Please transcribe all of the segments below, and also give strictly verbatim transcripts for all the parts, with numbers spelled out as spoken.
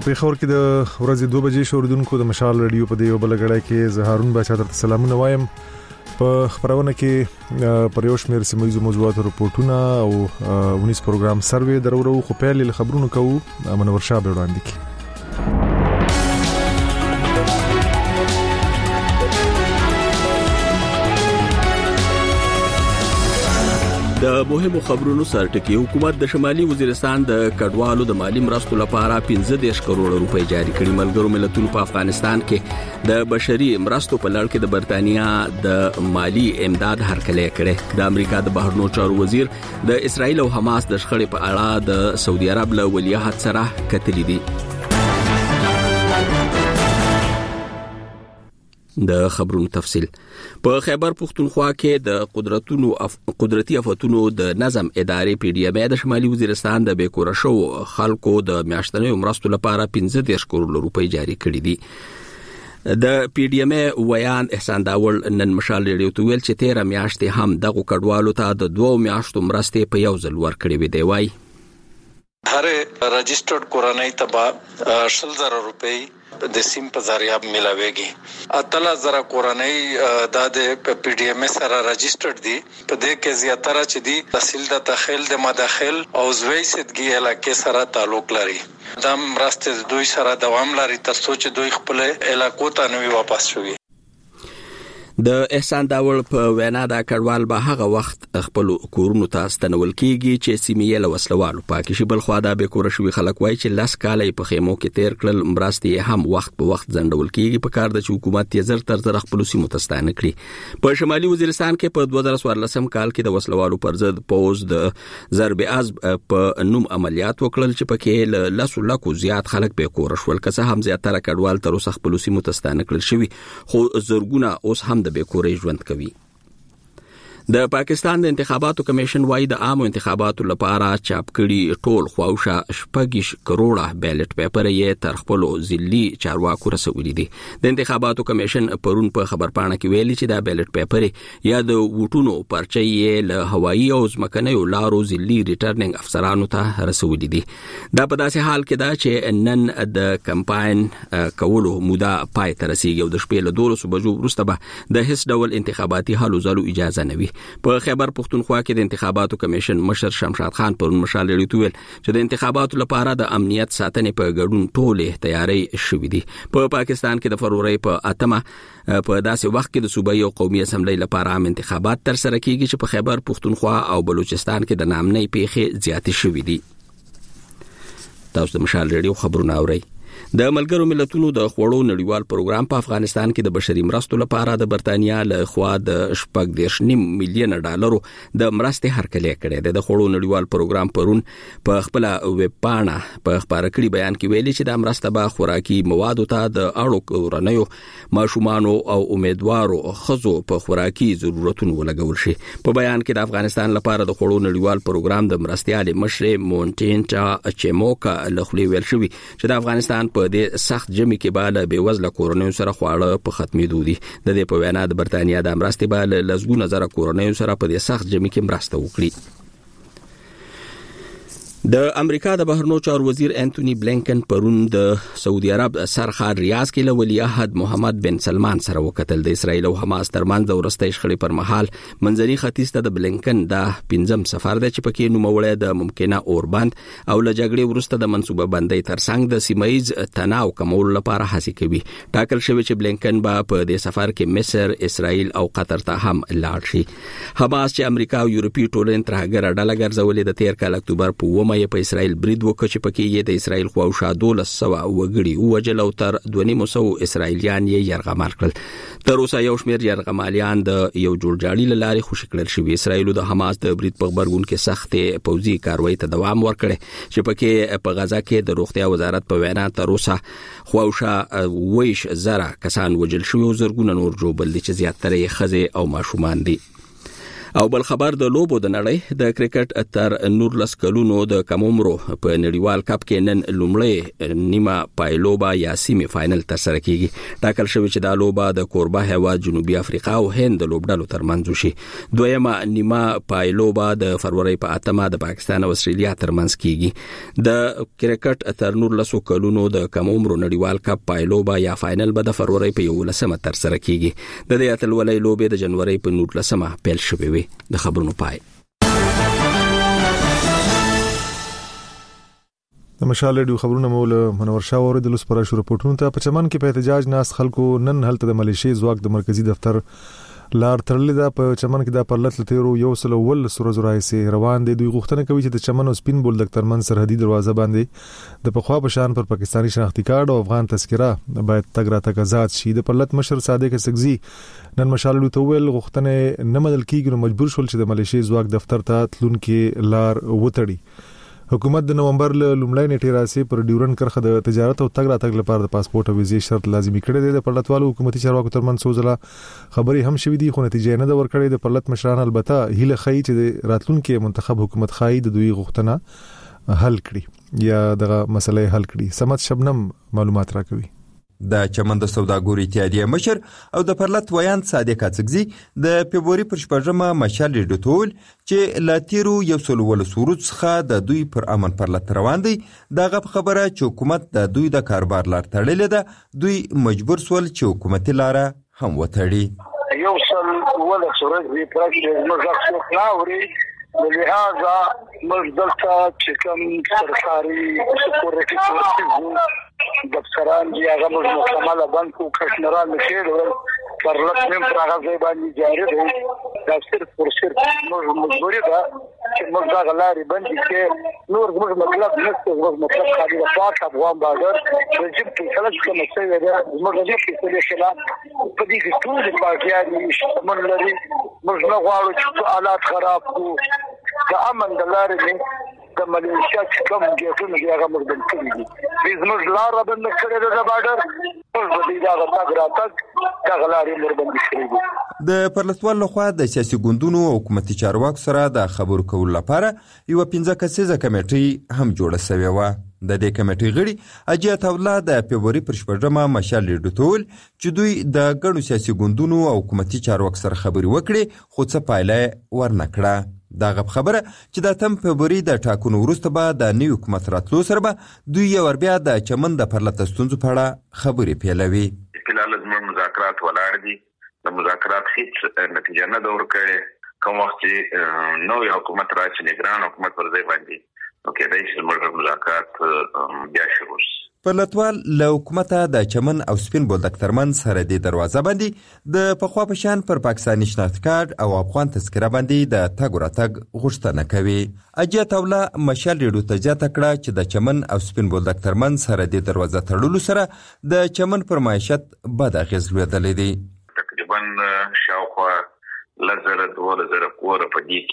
په پیښور کې د ورځې دوه بجې شوردونکو د مشال رادیو په دیو بلګړای کې زهارون بچا ته سلامونه وایم. په خبرونه کې پر یو شمېر سیمایي موضوعاتو رپورټونه او ونیس پروګرام سروې درورو خو پیل له خبرونو کوو منور شاه به وړاندې کی. د مهمو خبرونو سرټکی حکومت د شمالي وزیرستان د کډوالو د مالی مرستو لپاره پنځه دېرش کروڑ روپۍ جاری کړي. ملګرو ملتونو په افغانستان کې د بشري مرستو په لړ کې د برتانیا د مالی امداد هرکلی کړي. د امریکا د بهرنیو چارو وزیر د اسرایل او حماس د شخړې په اړه د سعودي عرب له ولیعهد سره کتلي دي. د خبرونو تفصیل. په خیبر پختونخوا کې د قدرتونو اف... قدرتي افتونو د نظم ادارې پی ډی ایم د شمالي وزیرستان د بیکوره شو خلکو د میاشتنۍ مرستو لپاره پنځه دېرش کروڑ روپۍ جاری کړي دي. د پی ډی ایم ویان احسان داول نن مشال ریډیو ته ویل چې تیره میاشتې هم دغه کډوالو ته د دوه میاشتو مرستې په یو ځل ورکړې وې. دی وای هر رجسټرډ کورنۍ ته شل زره روپۍ د سیم په ذریعہ ملاويږي. اتلا زره کورنۍ د پی ډی ایم سره رجسټرډ دي. په دې کې زیاتره چې دي تحصیل د تخیل د مداخل او زوی سدګي علاقې سره تعلق لري. دا مرسته دوی سره دوام لري تر څو چې دوی خپل علاقو ته نوي واپس شوي. د احسان داول په وینا دا کډوال به هغه وخت خپل کورونو ته ستنول کیږي چې سیمې له وسلوالو پاک شي. بل خو دا به کور شوی خلک وای چې لاس کالې په خیمو کې تیر کړل مرستې هم وخت په وخت ځندول کیږي. په کار د حکومت یې زر تر زر خپل سیمو ته ستانه کړی. په شمالي وزیرستان کې په دوه زره څوارلسم کال کې د وسلوالو پر ضد پوز د ضرب عزب په نوم عملیات وکړل چې پکې له لاسو لکو زیات خلک به کور شول. که څه هم زیاتره کډوال تر اوسه خپل سیمو ته ستانه کړل شوی خو زرګونه اوس هم د بیکورې ژوند کوي. د پاکستان د انتخاباتو کمیشن وايي د عامو انتخاباتو لپاره چاپ کړي ټول خواوشه شپږ کروڑه بیلټ پیپر یې تر خپل ځلي چارواکو رسولي دي. د انتخاباتو کمیشن پرون په خبرپاڼه کې ویلي چې دا بیلټ پیپر یا د ووټونو پرچې یې له هوایي او ځمکنیو لارو ځلي ریټرنینګ افسرانو ته رسولي دي. دا په داسې حال کې دا چې نن د کمپاین کولو موده پای ته رسیږي او د شپې له دولسو بجو وروسته به د هیڅ ډول انتخاباتي هلو ځلو اجازه نه وي. په خیبر پختونخوا کې د انتخاباتو کمیشن مشر شمشاد خان پرون مشال لري تویل چې د انتخاباتو لپاره د امنیت ساتنې په ګډون ټولې تیاری شوې دي. په پا پاکستان کې د فروری په اتمه په داسې وخت کې د صوبایي او قومي اسمبلی لپاره عام انتخابات تر سره کیږي چې په خیبر پختونخوا او بلوچستان کې د نامنۍ پیښې زیاتې شوې دي. تاسو د مشال ریډیو خبرونه اورئ. د ملګرو ملتونو د خوړو نړیوال پروګرام په افغانستان کې د بشري مرستو لپاره د برتانیا له خوا د شپږ دېرش نیم میلیون ډالرو د مرستې هرکلی کړی دی. د خوړو نړیوال پروګرام پرون په خپل ویب پاڼه په خبره کړي بیان کې ویلي چې د مرسته به خوراکي موادو ته د اړو کورنیو ماشومانو او امیدوارو ښځو په خوراکي ضرورتونو ولګول شي. په بیان کې د افغانستان لپاره د خوړو نړیوال پروګرام د مرستیالې مشر مونټینټا چموکا له خولې ویل شوي چې د افغانستان په دې سخت جمی کې بالا به وزله کورنیو سره خواړه په ختمېدو دي. د دې په وینا د برتانیا د مرستې بالا لزګونه زره کورنیو سره په دې سخت جمی کې مرسته وکړي. د امریکا د بهرنیو چارو وزیر انټونی بلینکن پرون د سعودي عرب سرخار ریاض کې له ولیعهد محمد بن سلمان سره وکتل. د اسرایل او حماس ترمنځ د ورستۍ شخړې پر مهال منځني ختیځ ته د بلینکن د پنځم سفر دی چې پکې نوموړی د ممکنه اوربند او له جګړې وروسته د منصوبه بندۍ ترڅنګ د سیمایي تناو کمولو لپاره هڅې کوي. ټاکل شوی چې بلینکن به په دې سفر کې مصر، اسرائیل او قطر ته هم لاړ شي. حماس چې امریکا او یورپي ټولنې ترهګره ډله ګرځولې د تیر کال اکتوبر په اوومه یې په اسرائیل برید وکړ چې پکې یې د اسرائیل خواوشا دولس سوه وګړي ووژل او تر دوه نیم سوه اسرائیلیان یې یرغمال کړل. تر اوسه یو شمېر یرغمالیان د یو جوړجاړي له لارې خوشي کړل شوي. اسرائیل د حماس د برید په غبرګون کې سختې پوځي کاروایی ته دوام ورکړی چې پکې په غزا کې د روغتیا وزارت په وینا تر اوسه خواوشا ویش زره کسان وژل شوي او زرګونه نور ژوبل دي چې زیاتره یې ښځې او ماشومان دي. او بل خبر د لوبو د نړۍ د کرکټ تر نورلس کلونو د کم عمرو په نړیوال کپ کې نن لومړی نیمه پایلوبا یا سیمی فائنل ترسره کیږي. ټاکل شوی چې دا لوبه د کوربه هیواد جنوبي افریقا او هند د لوبډلو ترمنځ وشي. دویمه نیمه پایلوبا د فروری په اتمه د پاکستان او استرالیا ترمنځ کیږي. د کرکټ تر نورلس کلونو د کم عمرو نړیوال کپ پایلوبا یا فائنل به د فروری په یولسمه ترسره کیږي. د دې اتلولۍ لوبې د جنوري په نورلسمه پیل شوې وي. د خبرونو پای. د مشال ریډیو خبرونه مول منور شاه اوریدل اوس پر شروع پټونو ته په چمن کې په احتجاج ناس خلکو نن هلته د ملیشي ځواک د مرکزی دفتر لار تړلې ده. په چمن کې د پرلط لتیرو یو سل ول سور زورای سي روان دي. دوی غوښتنه کوي چې د چمن او سپین بولدک ترمن سرحدي دروازه باندې د پخوا په شان پر پاکستاني شناختی کارت او افغان تذکره باید تګ را تګ آزاد شي. د پرلط مشر صادق سګزي نن مشال ریډیو ته ویل غوښتنه نه مدل کیږي نو مجبور شول چې د ملیشي ځواک دفتر ته تلون کې لار وتړي. حکومت د نومبر ل لومړی نیټه راسي پر ډیورن کرخه د تجارت او تګ راتګ لپاره د پاسپورت او ویزې شرط لازمي کړی دی. د پرلطوالو حکومتي چارواکو ترمنځ سوزله خبري هم شوې دي خو نتیجه نه ده ورکړې. د پرلط مشران البته هیله خي چې راتلونکي منتخب حکومت خای د دوی غوښتنه حل کړي یا دغه مسلې حل کړي. سمت شبنم معلومات راکوي. د چمن د سوداګوري اتحادیه مشر او د پرلط ویاند صادق اڅکزي د فبرवरी پر شپږمه مشال ریډیو ټول چې لاتیرو یو سل ول سورج څخه د دوی پر امن پرلط روان دي. دغه خبره چې حکومت د دوی د کاروبار لار تړلې ده دوی مجبور سول چې حکومتي لار هم وتړي. یو سل ول سورج دی پرځ موږ څو خلاوري لهذا مزدلته چې کوم سرکاري سکیورټي فورسز دفتران دی هغه مکمله بانکو کشنران نشیل پرلط نیم پر هغه ځای باندې جاری دی. دا صرف پر صرف موږ مجبوري ده چې موږ دا غلاري باندې کې نور موږ مطلب نشته. موږ مطلب خالي د پاک افغان بادر رجب کې خلک کوم څه دی موږ دې کې څه خلاف په دې کې ټول پاکیاري شتمن لري. موږ نه غواړو چې حالات خراب کو. د امن د لارې نه د ملیشیا چې کوم ګټونه دی هغه موږ بند کړی دي. biz موږ لار بند کړی ده د بارډر موږ دې دا غتاګ راتګ دا غلاري موږ بند کړی دي. د پرلطوال لخوا د سیاسي ګوندونو او حکومتي چارواکو سره د خبرو کولو لپاره یو پنځه کسیزه کمیټه هم جوړه شوې و. د دې کمیټې غړي اجیت الله د فبرवरी پر شپږمه مشال ریډیو ټول چې دوی د ګڼو سیاسي ګوندونو او حکومتي چارواکو سره خبري وکړي خو څه پایله ورنکړه. دغه خبره چې د تم فبرवरी د ټاکنو وروسته به د نوي حکومت راتلو سره به دوی یو بیا د چمن د پرلط ستونزو په اړه خبري پیلوي. فلال زموږ مذاکرات ولاړ دي. د مذاکرات هیڅ نتیجه نه ده ورکړې. کوم وخت چې نوې حکومت راشي نگران حکومت پر ځای باندې نو کېدای شي زموږ مذاکرات بیا شروع شي. پرلطوال له حکومته د چمن او سپین بولدک ترمن سرحدي دروازه باندې د پخوا په شان پر پاکستاني شناختی کارت او افغان تذکره باندې د تګ راتګ غوښتنه کوي. اجیت الله مشال ریډیو ته زیاته کړه چې د چمن او سپین بولدک ترمن سرحدي دروازه تړلو سره د چمن پر معیشت بد اغیز لویدلی دی. تقریبا شاوخوا لزر دوه زره کور په دې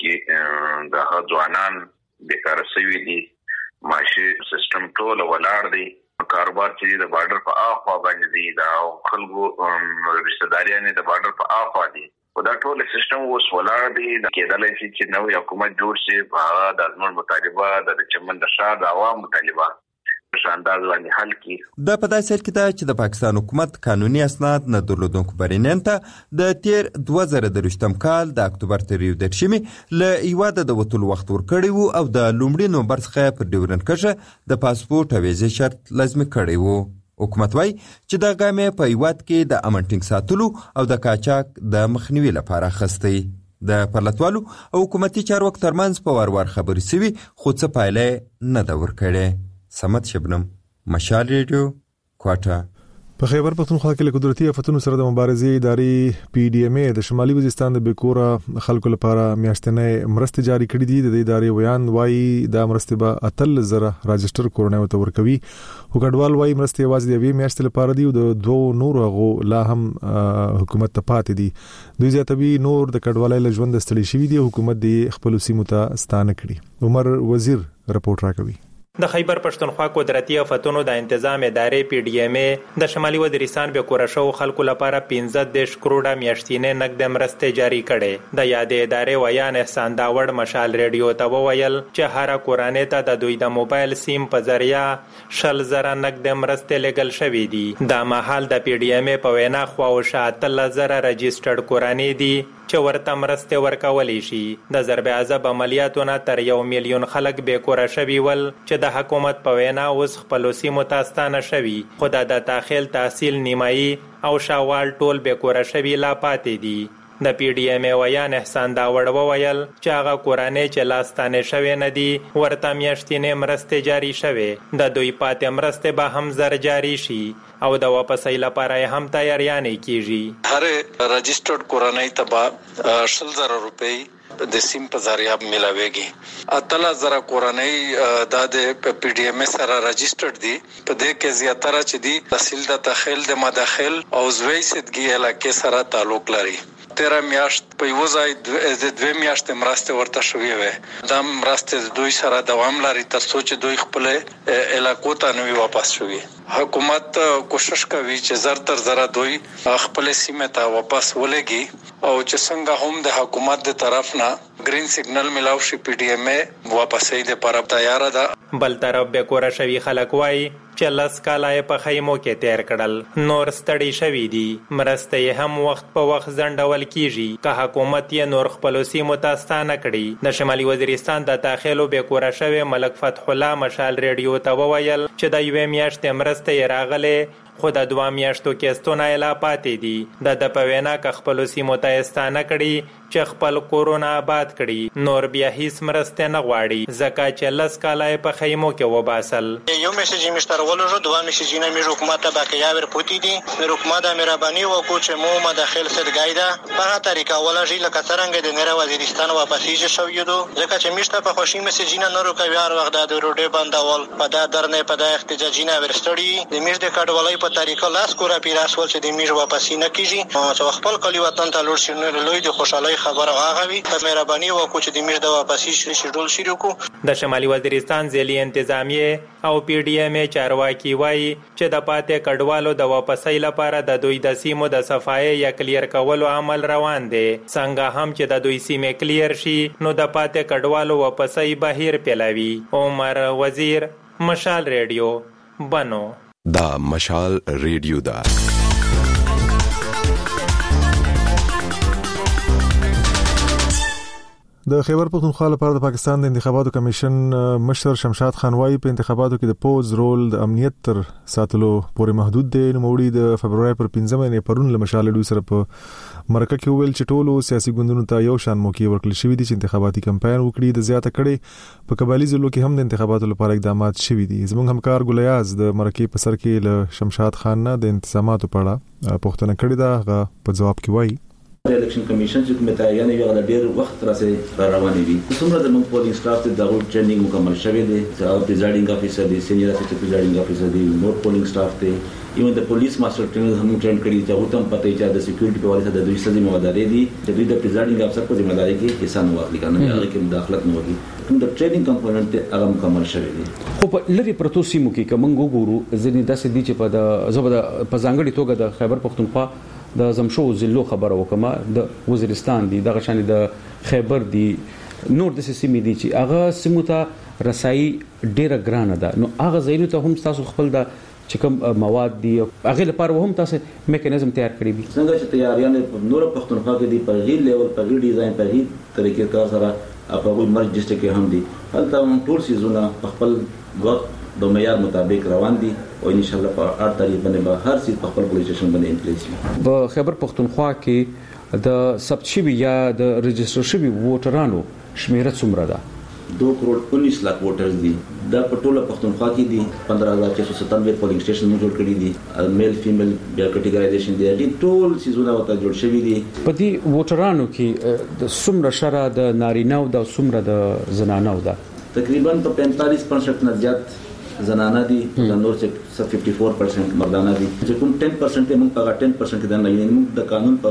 کې د ځوانان بیکاره شوي دي. معاشي سیستم ټول ولاړ دی. کاروبار چې د بارډر په اخوا باندې دی دا خلکو رشتہ داریانه د بارډر په اخوا دي. دا ټول سیستم اوس ولاړ دی. د کېدلای شي چې نوې حکومت جوړ شي په د ازمن مطالبه د چمن د شاه د عوام مطالبه شانداز باندې حل کی. د په داسې حال کې ده چې د پاکستان حکومت قانوني اسناد نه درلودونکو برینن ته د تیر دوه زره درویشتم کال د اکتوبر تر یو دېرشمې له هیواده د وتلو وخت ورکړی وو او د لومړي نومبر څخه پر ډیورن کرښه د پاسپورت او ویزې شرط لازمي کړی وو. حکومت وایي چې دا ګام یې په هیواد کې د امن ټینګ ساتلو او د قاچاق د مخنیوي لپاره اخیستی. د پرلطوالو او حکومتي چارواکو ترمنځ په وار وار خبرې سوي خو څه پایله نه ده ورکړې. سمت شبنم مشال ریډیو کوټه. په خیبر پختونخوا کې له قدرتي آفتونو سره د مبارزې ادارې پی ډی ایم ای د شمالي وزیرستان د بیکوره خلکو لپاره میاشتنې مرستې جاری کړې دي. د دې ادارې ویان وایي دا مرستې به اتل زره راجستر کورونه ورته ورکوي. وګړوال وایي مرستې یوازې د یوې میاشتې لپاره دي او د دوو نورو هغو لا هم حکومت ته پاتې دي. دوی زیاتوي نور د کډوالۍ له ژونده ستړي شوي دي. حکومت دې خپلو سیمو ته ستانه کړي. عمر وزیر رپورټ راکوي. د خیبر پښتونخوا قدرتي آفتونو د تنظیم ادارې پی ډی ایم ای د شمالي وزیرستان به کورشو خلکو لپاره پنځه دېرش کروڑه میاشتینې نقد مرستې جاری کړي. د یادې ادارې ویان احسان داوړ مشال ریډیو ته وویل چې هر کورانې ته د دوی د موبایل سیم په ذریعہ شل زره نقد مرستې لګل شوې دي. دا مهال د پی ډی ایم ای په وینا خواوشا اتلس زره رجسټرډ کورانې دي چې ورته مرستې ورکولی شي. د ضرب عذاب عملیاتو نه تر یو میلیون خلک بې کوره شوي ول چې د حکومت په وینا اوس خپلو سیمو ته ستانه شوي، خو د داخل تحصیل نیمایي او شاوال ټول بې کوره شوي لا پاتې دي. د پی ډی ایم ای ویان احسان داوړ وویل چې هغه کورانې چې لاستانه شوی نه دي ورته میاشتینې مرستې جاری شوې. د دوی پاتې مرستې به هم زر جاری شي او د واپسۍ لپاره هم تیاریانې کیږي. هر رجسټرډ کورنۍ ته به شل زره روپۍ د سیم په ذریعہ ملاويږي. اتلا زره کورنۍ د پی ډی ایم سره رجسټرډ دي. په دې کې زیاتره چې دي تحصیل د تخیل د مداخل او زوی سدګي علاقې سره تعلق لري. تیرا میاشت په یو ځای د دوه میاشتې مرسته ورته شوې وي. دا مرسته دوی سره دوام لري تر څو چې دوی خپل علاقو ته نوي واپس شوي. حکومت کوشش کوي چې زر تر زره دوی خپل سیمه ته واپس ولګي او چې څنګه هم د حکومت د طرف نه گرین سیګنل ملاو شي پی ډی ایم ای واپسې د پر تیار ده. بل طرف به کور شوی خلک وای چې لاس کالای په خیمو کې تیر کړل نور ستړي شوی دي. مرسته هم وخت په وخت ځنډول کیږي که حکومت یې نور خپل سیمو ته ستانه کړي. د شمالي وزیرستان د داخلو به کور شوی ملک فتح الله مشال ریډیو ته وویل چې د یوې میاشتې مرسته یې راغله خو د دوه میاشتو کې ستونه لا پاتې دي. د د پوینا ک خپل سیمو ته ستانه کړي چې خپل کورونا آباد کړي نور بیا هیڅ مرسته نه غواړي ځکه چې لس کالای په خیمو کې وباسل. یو میسیج مشتر ولو دوه میسیجونه می حکومت ته باقی ور پوتی دي. حکومت مهرباني وکړو چې مو مداخل سره گایدا په طریقه ولا جی لکه څنګه د نړۍ وزیرستان واپسې شو یو ځکه چې مشته په خوشي میسیجونه نورو کوي هر وخت د روډي بندول په دا درنه په دا احتجاجونه ورستړي د میش د کډولای په طریقه لاس کورا پیراس ول چې د میش واپسې نه کیږي چې خپل کلی وطن ته لور شنو لوی د خوشحالي خبره واغوي. په مهرباني وکړو چې د میش د واپسې شیډول شروع کو. د شمالي وزیرستان ځلی انتظامیه او پی ډی ایم ای چارواکي وایي چې د پاتې کډوالو د واپسۍ لپاره د دوی د سیمو د صفایي یا کلیر کولو عمل روان دی. څنګه هم چې د دوی سیمې کلیر شي نو د پاتې کډوالو واپسۍ بهیر پیلاوي. عمر وزیر مشال ریډیو بنو. دا مشال ریډیو دا د خیبر پختونخوا لپاره د پاکستان د انتخاباتو کمیشن مشر شمشاد خان وايي په انتخاباتو کې د پوز رول د امنیت تر ساتلو پورې محدود دی. نو موړي د فبرवरी پر پنځمه نه پرون له مشال ډوي سره په مرکه کې ویل چې ټولو سیاسي ګوندونو ته یو شان موقع ورکړل شوی دی چې انتخاباتي کمپاین وکړي. د زیاته کړي په قبایلی ضلعو کې هم د انتخاباتو لپاره اقدامات شوي دي. زموږ همکار ګلیاز د مرکه په سر کې له شمشاد خان نه د انتظاماتو په اړه پوښتنه کړې ده. هغه په جواب کې وایي الیکشن کمیشن چې کومه تعین یو غل ډیر وخت راځي را روانې دي. څومره د موږ پولینګ سټاف ته د ټریننګ مکمل شوی دی. چې پریزایډینګ افیسر دی سینیئر اسسټنټ پریزایډینګ افیسر دی نور پولینګ سټاف دی ایون د پولیس ماستر ټرینر هم ټرین کړي چې هغه هم پته چې د سکیورټي په واسطه د دوی سره ذمہواری دي چې دوی د پریزایډینګ افسر په ذمہواری کې حصہ نه واخلي کنه هغه کې مداخلت نه وکړي. کوم د ټریننګ کمپوننت هغه مکمل شوی دی. خو په لری پروتو سیمو کې کوم وګورو ځینې داسې دي چې په د زبر په ځانګړي توګه د خیبر پختونخوا د زمشو زلو خبره وکما د وزیرستان دی دغه شان د خیبر دی نور د سیمې دي چې هغه سیمو ته رسایي ډیره ګرانه ده. نو هغه زینو ته هم تاسو خپل د چې کوم مواد دي هغه لپاره هم تاسو میکانیزم تیار کړی دي څنګه چې تیاریان په نور پختونخوا کې دي په غیر لیول په غیر ډیزاین په غیر طریقې کار سره په وګړي مرج ډیسټریکټ کې هم دي. هلته ټول سیزونه په خپل وخت د معیار مطابق روان دي او ان شاء الله په هر طریق باندې به هر څه په خپل پولیس سټیشن باندې انټلیجنس. په خیبر پختونخوا کې د ثبت شوی یا د رجسټر شوی ووټرانو شمیره څومره ده؟ دو کروڑ انیس لاکھ ووټرز دي. دا په ټوله پختونخوا کې دي. پندرہ ہزار چھ سو ستانوے پولینګ سټیشن موږ جوړ کړی دي. میل فیمیل بیا کټیګرایزیشن دی. دي ټول سیزونه وته جوړ شوی دي. په دې ووټرانو کې د څومره شره د نارینه او د څومره د زنانه ده؟ تقریبا په پینتالیس پرسنټ نه زیات زنانه دي د نور چې چوپن پرسنټ مردانه دي. چې کوم دس پرسنټ موږ په دس پرسنټ د نه یعنی موږ د قانون په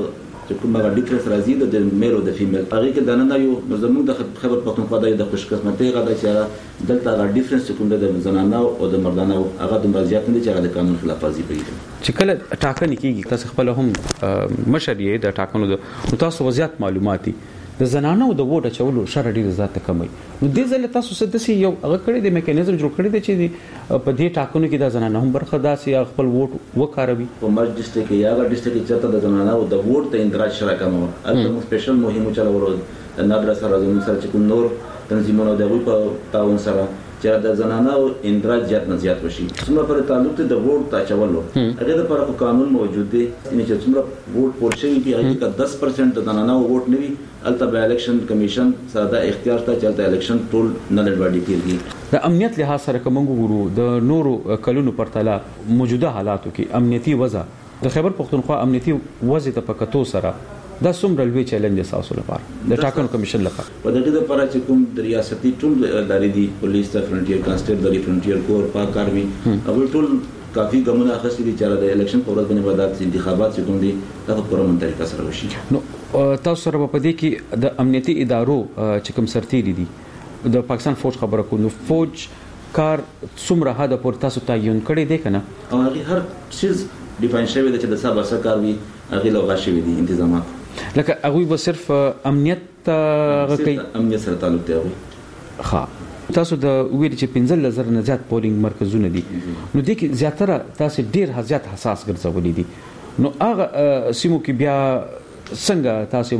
چې کومه ډیفرنس راځي د میل او د فیمیل هغه کې د نن یو زموږ د خبر پښتونخوا د خوش قسمتۍ غدا چې دلته هغه ډیفرنس کوم د زنانه او د مردانه هغه د مرزيات نه چې هغه د قانون خلاف ورزي کوي چې کله ټاکنې کیږي تاسو خپل هم مشرې د ټاکنو د تاسو وضعیت معلوماتي د زنانو د ووټ چولو شر ډیر ذات کمي نو د ځل تاسو څه دسي یو هغه کړی د میکانیزم جوړ کړی دی چې په دې ټاکنو کې د زنانو هم برخه داسي خپل ووټ وکاروي په مرز ډیسټریکټ کې یا هغه ډیسټریکټ چې د زنانو د ووټ ته اندراج شره کمو البته سپیشل مهم چلولو د نادر سره زموږ سره چې کوم نور تنظیمونو د وی په تاون سره چې د زنانو اندراج زیات نه زیات وشي څومره پر تعلق ته د ووټ ته چولو هغه د پر قانون موجود دی چې څومره ووټ پول شي کې هغه کا دس پرسنټ د زنانو ووټ نوي البته به الیکشن کمیشن ساده اختیار ته چلته الیکشن ټول نه لړوړي کیږي د امنیت لحاظ سره کوم ګورو د نورو کلونو پرتله موجوده حالاتو کې امنیتي وضع د خیبر پختونخوا امنیتي وضع ته پکتو سره دا څومره لوی چیلنج تاسو لپاره د ټاکنو کمیشن لپاره په دغه لپاره چې کوم د ریاستي ټول ادارې دي پولیس ته فرنټیر کانسټیبل فرنټیر کور پاک آرمي او ټول کافي ګمونه اخستې دي چې د الیکشن په ورځ باندې بعد انتخابات چې کوم دي دا په پرمن طریقه سره وشي نو تاسو سره په دې کې د امنیتي ادارو چې کوم سرتیري دي د پاکستان فوج خبره کوو نو فوج کار څومره حد پورې تاسو تعین کړی دی کنه او هغه هر چیز ډیفاین شوی دی چې د صاحب سره کار وي هغه لوغه شوی دي تنظیمات لکه هغه به صرف امنیت غوښتي امنیت سره تعلق دی هغه ها تاسو د ویل چې پنځه لزر نه زیات پولینګ مرکزونه دي نو د کې زیاتره تاسو ډیر زیات حساس ګرځولې دي نو هغه سیمو کې بیا څنګه تاسو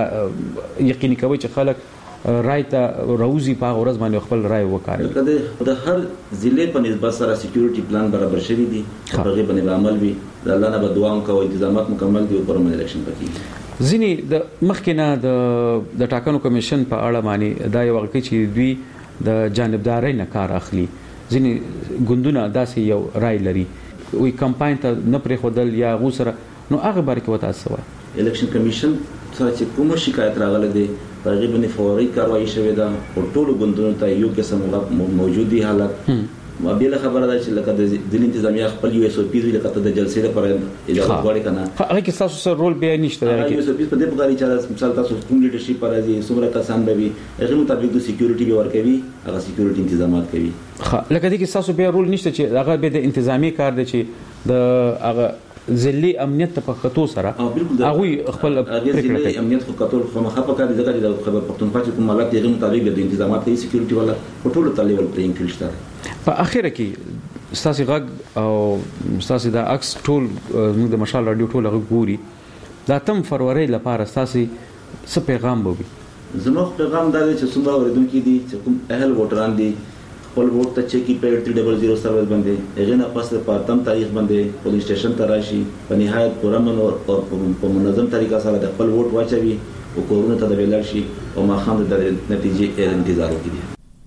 به یقیني کوي چې خلک رایت روزي په ورځ باندې خپل رای وکړي د هر ضلع په نسبت سره سکیورټي پلان برابر شوی دی هغه باندې عمل وي د الله نه به دعا کوو انتظامات مکمل دي او پرمن الیکشن پکې ځینی د مخکنه د د ټاکنو کمیشن په اړه باندې دا یو واقعي چې دوی د جانبداري نه کار اخلي ځینی ګوندونه داسې یو رای لري وی کمپاین ته نه پرې خودل یا غو سره نو هغه باره کې وتا سوال الیکشن کمیشن سره چې کوم شکایت راغله دي تقریبا فوري کاروایی شوې ده او ټول ګوندونو ته یو قسم موجودي حالت ما بیل خبره ده چې لکه د ځین انتظامیه خپل یو اس او پی لکه د جلسې لپاره اجازه غواړي کنه هغه کې تاسو سره رول به نشته دا یو اس او پی په دې بغاری چې مثال تاسو کوم لیډرشپ راځي څومره کسان به وي هغه مطابق د سکیورټي به ورکوي هغه سکیورټي تنظیمات کوي لکه دې کې تاسو به رول نشته چې هغه به د انتظامی کار دی چې د هغه ځلې امنیت ته په خطو سره هغه خپل پریکړه کوي امنیت خو کتل خو مخه په کار دي ځکه چې د خبر پښتونخوا چې کوم حالات یې مطابق د انتظامات کوي سکیورټي والا په ټولو تلیول پرې انکریشته په اخر کې ستاسو غږ او ستاسو د عکس ټول موږ د مشال رادیو ټول غږ ګوري دا تم فروری لپاره ستاسو څه پیغام وي زموږ پیغام دا دی چې څومره اوریدونکو دي چې کوم اهل ووټران دي خپل ووټ ته چکی په تھری ډبل زیرو سروس باندې هغه نه پس په تم تاریخ باندې پولیس سټیشن ته راشي په نهایت پرمن او په منظم طریقه سره د خپل ووټ واچوي او کورونه ته د ویلر شي او ما خام د نتیجې انتظار وکړي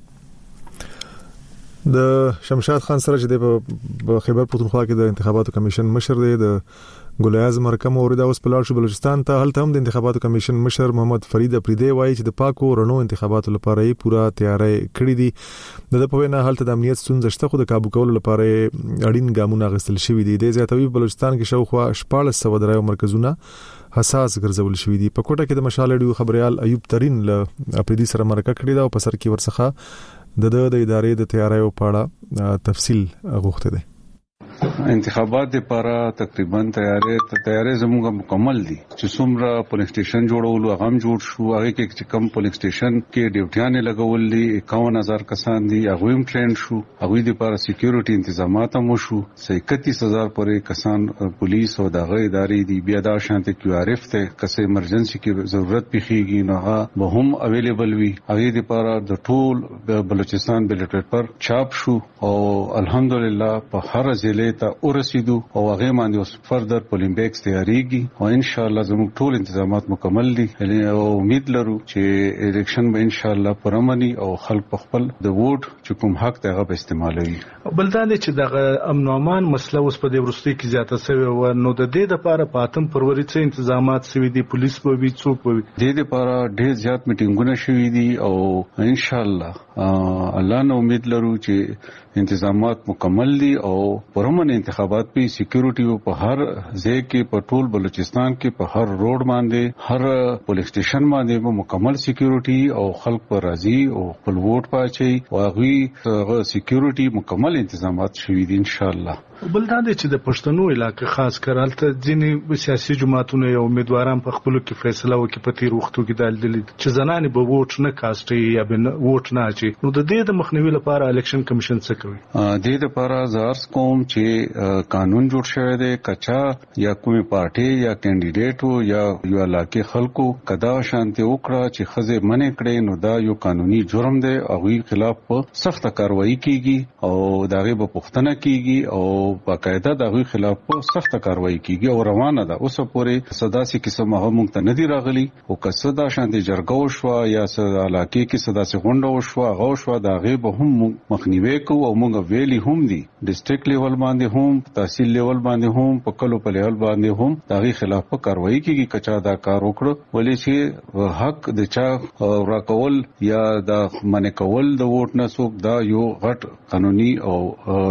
د شمشاد خان سره چې د خیبر پختونخوا کې د انتخاباتو کمیشن مشر دی د ګل اعظم مرکم اوردا اوس په لار شو بلوچستان ته هلته هم د انتخاباتو کمیشن مشر محمد فرید افریدی وایي چې د پاکو رڼو انتخاباتو لپاره یې پوره تیاری کړې دي د په وینا هلته د امنیت ستونزې شته خو د کابو کولو لپاره اړین ګامونه اخیستل شوي دي د زیاتوي بلوچستان کې شاوخوا شپږ سوه درایو مرکزونه حساس ګرځول شوي دي په کوټه کې د مشال اډیو خبريال ایوب ترين له افریدی سره مرکه کړې ده او په سر کې ورڅخه د د ادارې د تیاریو په اړه تفصیل غوښته ده انتخابات لپاره تقریبا تیاری تیاری زموږه مکمل دي چې څومره پولیس سټیشن جوړولو هغه هم جوړ شو هغه کې چې کم پولیس سټیشن کې ډیوټیان لګول دي اکاون هزار کسان دي هغه هم ټرین شو هغه لپاره سکیورټي تنظیمات هم شو اکتیس هزار پورې کسان پولیس او دغه ادارې دي بیا دا شانته کیو آر اف ته کسې ایمرجنسي کې ضرورت پیخیږي نو هغه به هم اویلیبل وي هغه لپاره د ټول بلوچستان بیلټ پیپر چاپ شو او الحمدلله په هر ضلع ته ورسېدو او هغه باندې اوس فردر پولینګ بیکس تیاریږي او ان شاء الله زموږ ټول انتظامات مکمل دي او امید لرو چې الیکشن به ان شاء الله پرمني او خلک په خپل د ووټ چې کوم حق ته هغه استعمالوي بلدان چې د امن او امان مسله اوس په دې ورستي کې زیاته شوی و نو د دې لپاره په اتم فروری څخه انتظامات شوي دي پولیس په وی څوک په د دې لپاره ډېر زیات میټینګونه شوي دي او ان شاء الله الله نو امید لرو چې انتظامات مکمل دي او پرمن انتخابات په سکیورټي په هر ځای کې په ټول بلوچستان کې په هر روډ باندې هر پولیس سټیشن باندې مکمل سکیورټي او خلک پر راضي او خپل ووټ پاچي او هغه سکیورټي مکمل انتظامات شوي دي ان شاء الله. بل دا چې د پښتنو علاقې خاص کړهلته ځینې سیاسي جماعتونه او امیدواران په خپل کې فیصله وکړي په تیر وختو کې د دلی چې زنانې به ووټ نه کاستي یا به ووټ نه اچي. نو د دې د مخنیوي لپاره الیکشن کمیشن څه کوي؟ د دې لپاره زارس کوم چې قانون جوړ شوی دی کچا یا کومي پارټي یا کینډیډیټ یا یو علاقې خلکو کدا شانتي وکړه چې خزه منې کړي نو دا یو قانوني جرم دی او غي خلاف په سخت کاروایی کیږي او داغه په پښتنه کیږي او باقاعده دغه خلاف په سخت کاروایی کیږي او روانه ده. اوس پورې صداسي قسم هغه مونږ ته ندي راغلي او کسدا شانتي جرګو شو یا صدا علاقې کې صداسي غونډه شو غو شو دغه به هم مخنیوي کو او مونږ ویلي هم دي ډیسټریکټ لیول باندې هم تحصیل لیول باندې هم په کلو په لیول باندې هم دغه خلاف په کاروایی کیږي کچا دا کار وکړو ولې چې حق د چا راکول یا د منې کول د ووټ نه څوک دا یو غټ قانوني او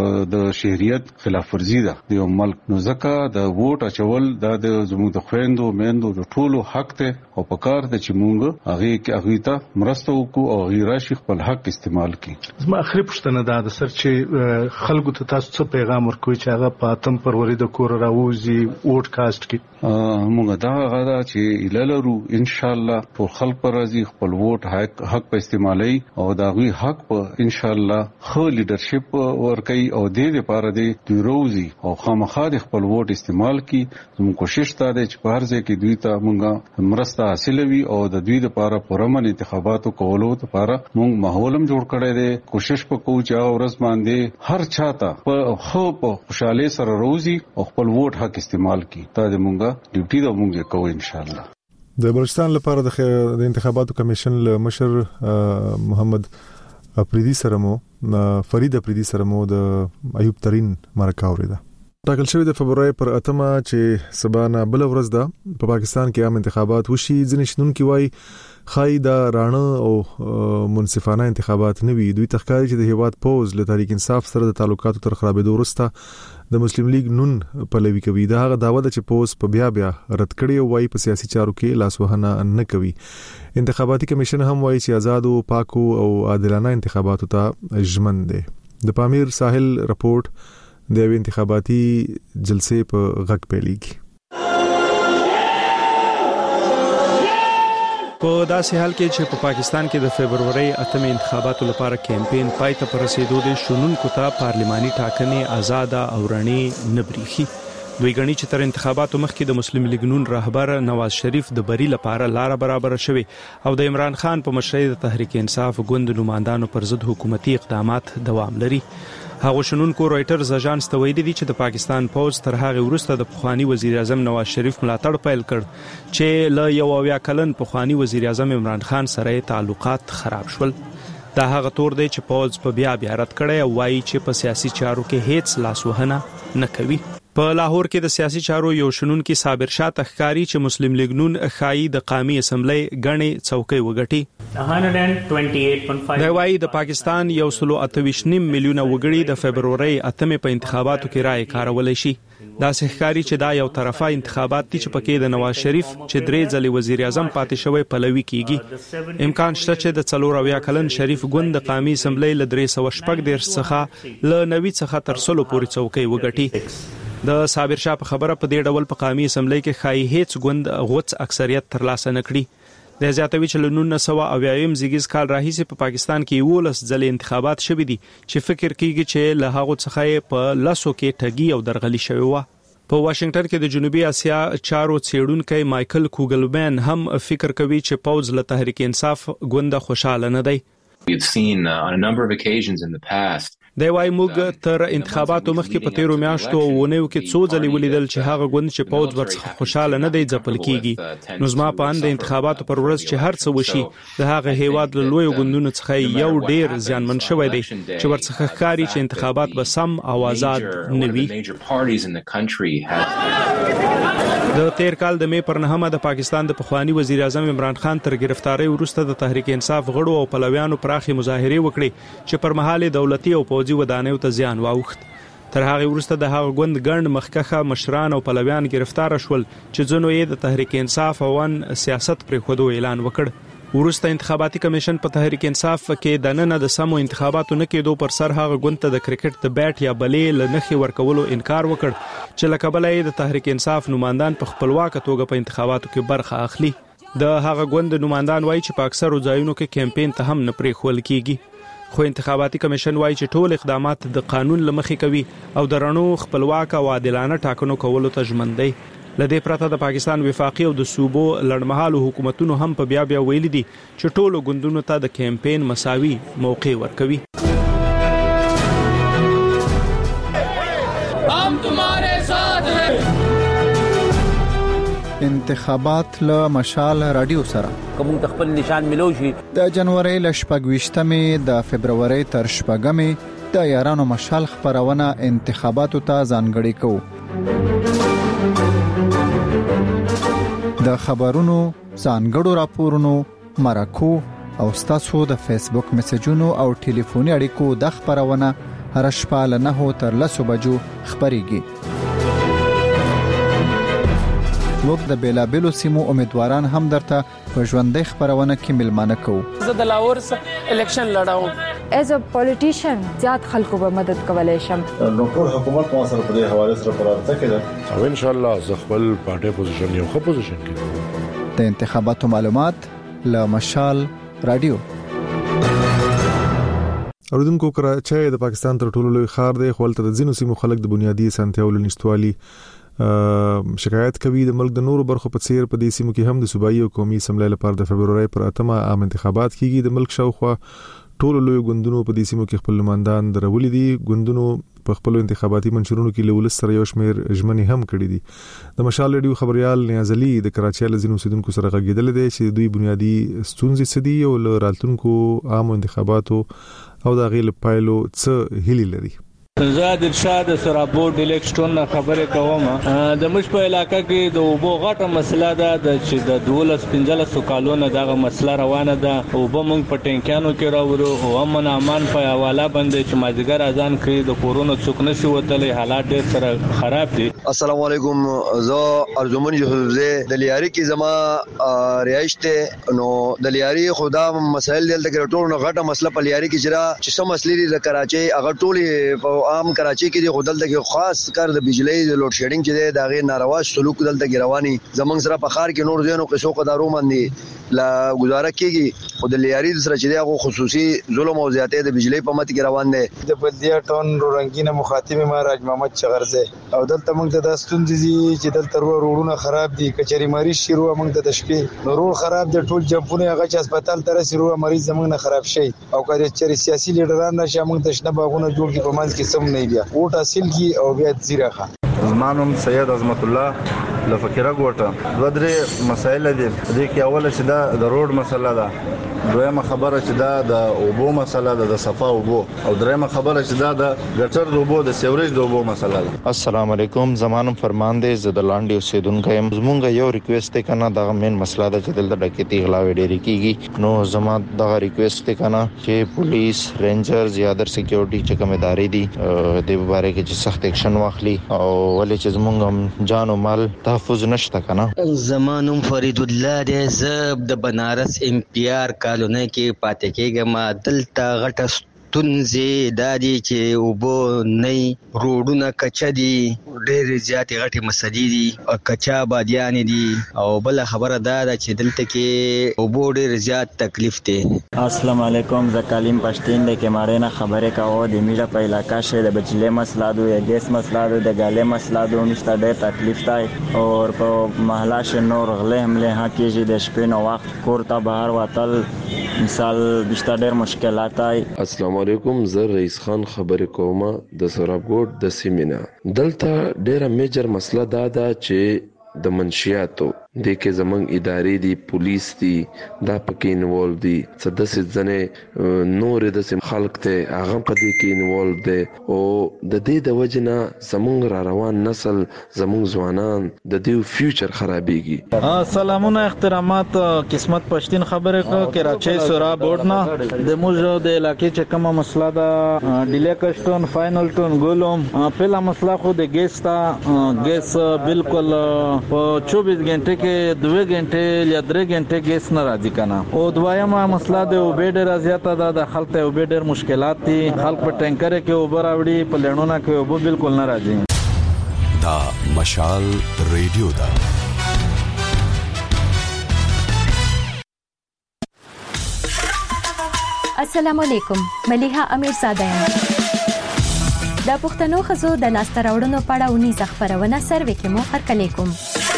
د شهریت خلاف ورزي ده د ملک. نو ځکه د ووټ اچول دا د زموږ د خويندو میندو د ټولو حق ته او پکار د چې مونږ هغه کې هغه ته مرسته وکړو او غیر راشي خپل حق استعمال کړي. زما اخري پوښتنه دا ده سر چې خلکو ته تاسو څه پیغام ورکوي چې هغه په اتم فروری د کور راوځي ووټ کاست کړي؟ مونږ دا غواړو چې الهلرو ان شاء الله ټول خلک پر راځي خپل ووټ حق حق په استعمالي او دا غوي حق په ان شاء الله خو لیدرشپ ورکړي او د دې لپاره د روزي او خامخا د خپل ووټ استعمال کی. زموږ کوشش تا دی چې په هر ځای کې دوی ته مونږه مرسته حاصل وي او د دوی لپاره پرمن انتخاباتو کولو لپاره مونږ ماحول جوړ کړی دی. کوشش وکړو چې هغه ورځ باندې هر چاته په خو په خوشاله سره روزي او خپل ووټ حق استعمال کی. تا د مونږه ډیوټي د مونږه کوو ان شاء الله. د بلوچستان لپاره د انتخاباتو کمیشن له مشر محمد افریدي سره مو فرید افریدي سره مو د ایوب ترين مرکه اوریده. ټاکل شوی د فبراير پر اتمه چې سبانه بل ورځ ده په پا پاکستان کې عام انتخابات وشي. ځینې شنونکي وایي خای دا رانه او منصفانه انتخابات نه وي. دوی تخکاری چې د هیواد پوز له تحریک انصاف سره د تعلقاتو تر خرابېدو وروسته د مسلم لیگ نون پلوي کوي. دا هغه داوا ده چې پوز په بیا بیا رد کړي او وايي په سیاسي چارو کې لاس وهنه نه کوي. انتخاباتي کمیشن هم وايي چې آزاد او پاکو او عادلانه انتخاباتو ته ژمن دي. د پامیر ساحل رپورټ د انتخاباتي جلسې په غږ پیلېږي. په داسې حال کې چې په پاکستان کې د فبرवरी اتمې انتخاباتو لپاره کمپاین پای ته رسیدو د شنونکو ته پارلماني ټاکنې آزاد او رڼې نه بریخي. دوی غني چې تر انتخاباتو مخکې د مسلم لیگ نون رهبر نواز شریف د بری لپاره لار برابر شوي او د عمران خان په مشرۍ د تحریک انصاف ګوند نمائندانو پر ضد حکومتي اقدامات دوام لري. هغه شنونکو رائټرز اژانس ته ویلي دي چې د پاکستان پوز تر هغه وروسته د پخوانی وزیر اعظم نواز شریف ملاتړ پیل کړ چې له یو اویا کلن پخوانی وزیر اعظم عمران خان سره تعلقات خراب شول. دا هغه تور دی چې پوز په بیا بیا رد کړي او وایي چې په سیاسي چارو کې هیڅ لاسوهنه نه کوي. په لاهور کې د سیاسي چارو یو شنونکي صابر شاه تخکاری چې مسلم لیگ نون خایي د قومي اسمبلی غني څوکۍ وګټي. دا وایي د پاکستان یو سلو اتویش نیم میلیونه وګړي د فبرवरी اتمې په انتخاباتو کې رائے کارولای شي. دا ښکاری چې دا یو طرفه انتخابات دي چې پکې د نواز شریف چې درې ځلې وزیر اعظم پاتې شوی پلوي کیږي. امکان شته چې د څلور اویا کلن شریف ګوند د قومي اسمبلی ل درې سو شپږ ډیر څخه ل نوي څخه تر سلو پورې څوکۍ وګټي. د صابر شاه په خبره په دې ډول په قومي اسمبلی کې خای هیڅ ګوند غوڅ اکثریت ترلاسه نکړي. د زیاتوي چې له نولس سوه اویایم زیږیز کال راهیسې په پاکستان کې یولس ځلې انتخابات شوي دي چې فکر کیږي چې له هغه څخه په لاسو کې ټګي او درغلي شوی و. په واشنگټن کې د جنوبي اسیا چارو څېړونکي مایکل کوګلمن هم فکر کوي چې پوز له تحریک انصاف ګوند خوشاله نه دی. We've seen uh, on a number of occasions in the past دی وای موږ تر انتخاباتو مخکې په تیرو میاشتو ونیو کې څو ځلې ولیدل چې هغه ګوند چې پوز ورڅخه خوشاله نه دی ځپل کیږي. نو زما په اند د انتخاباتو پر ورځ چې هر څه وشي د هغه هیواد له لوی ګوندونو څخه یو ډیر ځانمن شوی دی چې ورڅخه ښکاری چې انتخابات به سم او آزاد نه وي. د تیر کال د مې پر نهمه د پاکستان د پخوانی وزیر اعظم عمران خان تر گرفتاری وروسته د تحریک انصاف غړو او پلویانو پراخي مظاهره وکړي چې پر مهال دولتي او پوځي ودانیو ته زیان واوښت. تر هغه وروسته د هغه ګوند ګڼ مخکخه مشران او پلویان گرفتار شول چې ځینو یې د تحریک انصاف او ون سیاست پرېښودو اعلان وکړ. وروسته انتخاباتي کمیشن په تحریک انصاف کې د نن د سمو انتخاباتو نه کېدو پر سر هغه ګوند ته د کرکټ د بیټ یا بلې له نښې ورکولو انکار وکړ چې له کبله یې د تحریک انصاف نمایندان په خپلواکه توګه په انتخاباتو کې برخه اخلي. د هغه ګوند نمایندان وایي چې په اکثرو ځایونو کې کمپاین ته هم نه پرېښول کېږي. خو انتخاباتي کمیشن وایي چې ټول اقدامات د قانون له مخې کوي او د رڼو خپلواک او عادلانه ټاکنو کولو ته ژمن دی. له دې پرته د پاکستان وفاقي او د صوبو لړمحالو حکومتونو هم په بیا بیا ویلي دي چې ټولو ګوندونو ته د کمپاین مساوي موقع ورکوي. हम तुम्हारे साथ हैं. انتخابات له مشال رادیو سره کوم تخپل نشان ملو شي د جنوري ل شپږویشتمې د فبرवरी تر شپږمې د یارانو مشال خبرونه انتخاباتو ته ځانګړي کوو. د خبرونو ځانګړو راپورونو مرکو او ستاسو د فیسبوک میسجونو او ټلیفوني اړیکو د خبرونه هر شپه له نه تر لسو بجو خبريږي. موږ د بیلابلو سیمو امیدواران هم درته په ژوندۍ خبرونه کې ملمانه کوو. زه د لاهور څخه الیکشن لړاوم. ایز ا پولیټیشن زیات خلکو به مدد کولای شم. نو ټول حکومت مو سره په دې حواله سره پرارته کړه او ان شاء الله زه خپل پارټي پوزیشن یو ښه پوزیشن کې. د انتخاباتو معلومات له مشال رادیو. اوردونکو کراچۍ د پاکستان تر ټولو لوی ښار دی، خو هلته د ځینو سیمو خلک د بنیادي اسانتیاو له نشتوالي شکایت کوي. د ملک د نورو برخو په څیر په دې سیمو کې هم د صوبایي او قومي اسمبلی لپاره د فبرवरी پر اتمه عام انتخابات کیږي. د ملک شاوخوا ټولو لوی ګوندونو په دې سیمو کې خپل نمائندان درولي دي. ګوندونو په خپل انتخاباتي منشورونو کې له ولس سره یو شمېر ژمنې هم کړې دي. د مشال رادیو خبريال نیاز علي د کراچۍ له ځینو اوسیدونکو سره غږیدل دي چې دوی بنیادی ستونزې سدي او له راتلونکو عام انتخاباتو او د غیل پایلو څه هلي لري. زاد ارشاد سرابورډ الیکشن خبره کوم. د مش په علاقې کې د وبو غټه مسله ده چې د دولس پنځلس کالونو دغه مسله روانه ده. وبو موږ په ټینکانو کې راوړو او امن امان په حواله باندې چې مازیګر اذان کړی د کورونو څوک نشي وتلې، حالات ډېر سره خراب دي. السلام علیکم، زه ارجمن یوسف زه د لیاري کې زما رهائش ته نو د لیاري خدا مسائل دلته کې ټول غټه مسله په لیاري کې جرا چې سم مسلې د کراچۍ هغه ټولې عام کراچۍ کې د خدل د خاص کار د بجلی د لوډ شیډینګ چې د هغه ناروا سلوک دلته رواني زمنګ سره په خار کې نور زینو قصو قدارو باندې لا گزاره کیږي. خو د لیاري سره چې دغه خصوصي ظلم او زیاتې د بجلی په مت کې روان دي. د بلدیه ټون رنگینه مخاطب ما راج محمد چغرزه او دلته موږ ته د ستوندې چې دلته روډونه خراب دي، کچري مریض شروع موږ ته د شپې روډ خراب دي، ټول جمپونه هغه چې هسپتال تر سره مریض زمونږ نه خراب شي او کله چې سیاسي لیډران نشه موږ ته شنه باغونه جوړ کی په منځ کې سم نه بیا وټ حاصل کی او بیا زیرخه. زمانم سید عظمت الله لفکره ګوټه دوه درې مسایل دي. د کې اوله چې دا د روډ مسله ده، دویمه خبره چې دا د اوبو مسله ده، د صفا اوبو، او دریمه خبره چې دا د ګټر د اوبو د سیوریج د اوبو مسله ده. السلام علیکم، زمانم فرمان دی، زه د لاندې اوسیدونکو یم. زمونږ یو ریکوست کنه دا مین مسله ده چې دلته ډکېتي غلاوي ډېری کیږي. نو زما دغه ریکوست کنه چې پولیس رینجرز یا ادر سکیورټي چې کوم ادارې دي د باره کې چې سخت اکشن واخلي او ولې چې زمونږ هم جان او مال تحفظ نشته کنه. زمانم فرید الله دی، زه د بنارس ام پی آر کالونی کې پاتې کېږم. دلته غټه ستونزې دا دي چې اوبو نه روډونه کچه دي، ډېرې زیاتې غټې مسلې دي، کچه آبادیانې دي. او بله خبره دا ده چې دلته کې اوبو ډېر زیات تکلیف دی. السلام علیکم، زه کلیم پښتین د کماړې نه خبرې کوم. د میډه په علاقه کې د بجلی مسله ده، د ګیس مسله ده، د ګالې مسله ده، نشته ډېر تکلیف دی. او په محله کې نور غلې حمله ها کېږي، د شپې نو وخت کور ته بهر وتل مثال بشته ډېر مشکلات دي. السلام علیکم، زه رئیس خان خبرې کوم د سرابګوټ د سیمینا. دلته ډېره میجر مسله دا ده چې د منشیاتو د کې زمنګ ادارې دي پولیس دي دا پکې انوالو دي څه ځنه نور د سم خلک ته هغه په دې کې انوالو دي او د دې د وجنه زمونږ را روان نسل زمونږ ځوانان د دې فیوچر خرابېږي. سلامونه احترامات قسمت پښتين خبره کو کراچي سورا بورډ نه د موږ د علاقې چې کومه مسله ده ډیلیکشن فائنل ټون ګولم پهلا مسله خو د ګیس تا ګیس بالکل په چوبیس غنټه کې دوه غنټه یا درې غنټه ګیس نه راځي کنه او دویمه مسله د اوبېډ راځيته ده د خلک ته اوبېډ مشکلات دي خلک په ټانکر کې اوبر راوړي په لړونه کې اوبه بالکل نه راځي. دا مشال ریډیو ده. السلام علیکم ملیحه امیرزاده یم. د پښتنو خزو د لاسته راوړنو په اړه ونی ځخپرونه سروې کې مو هرکلی کوم.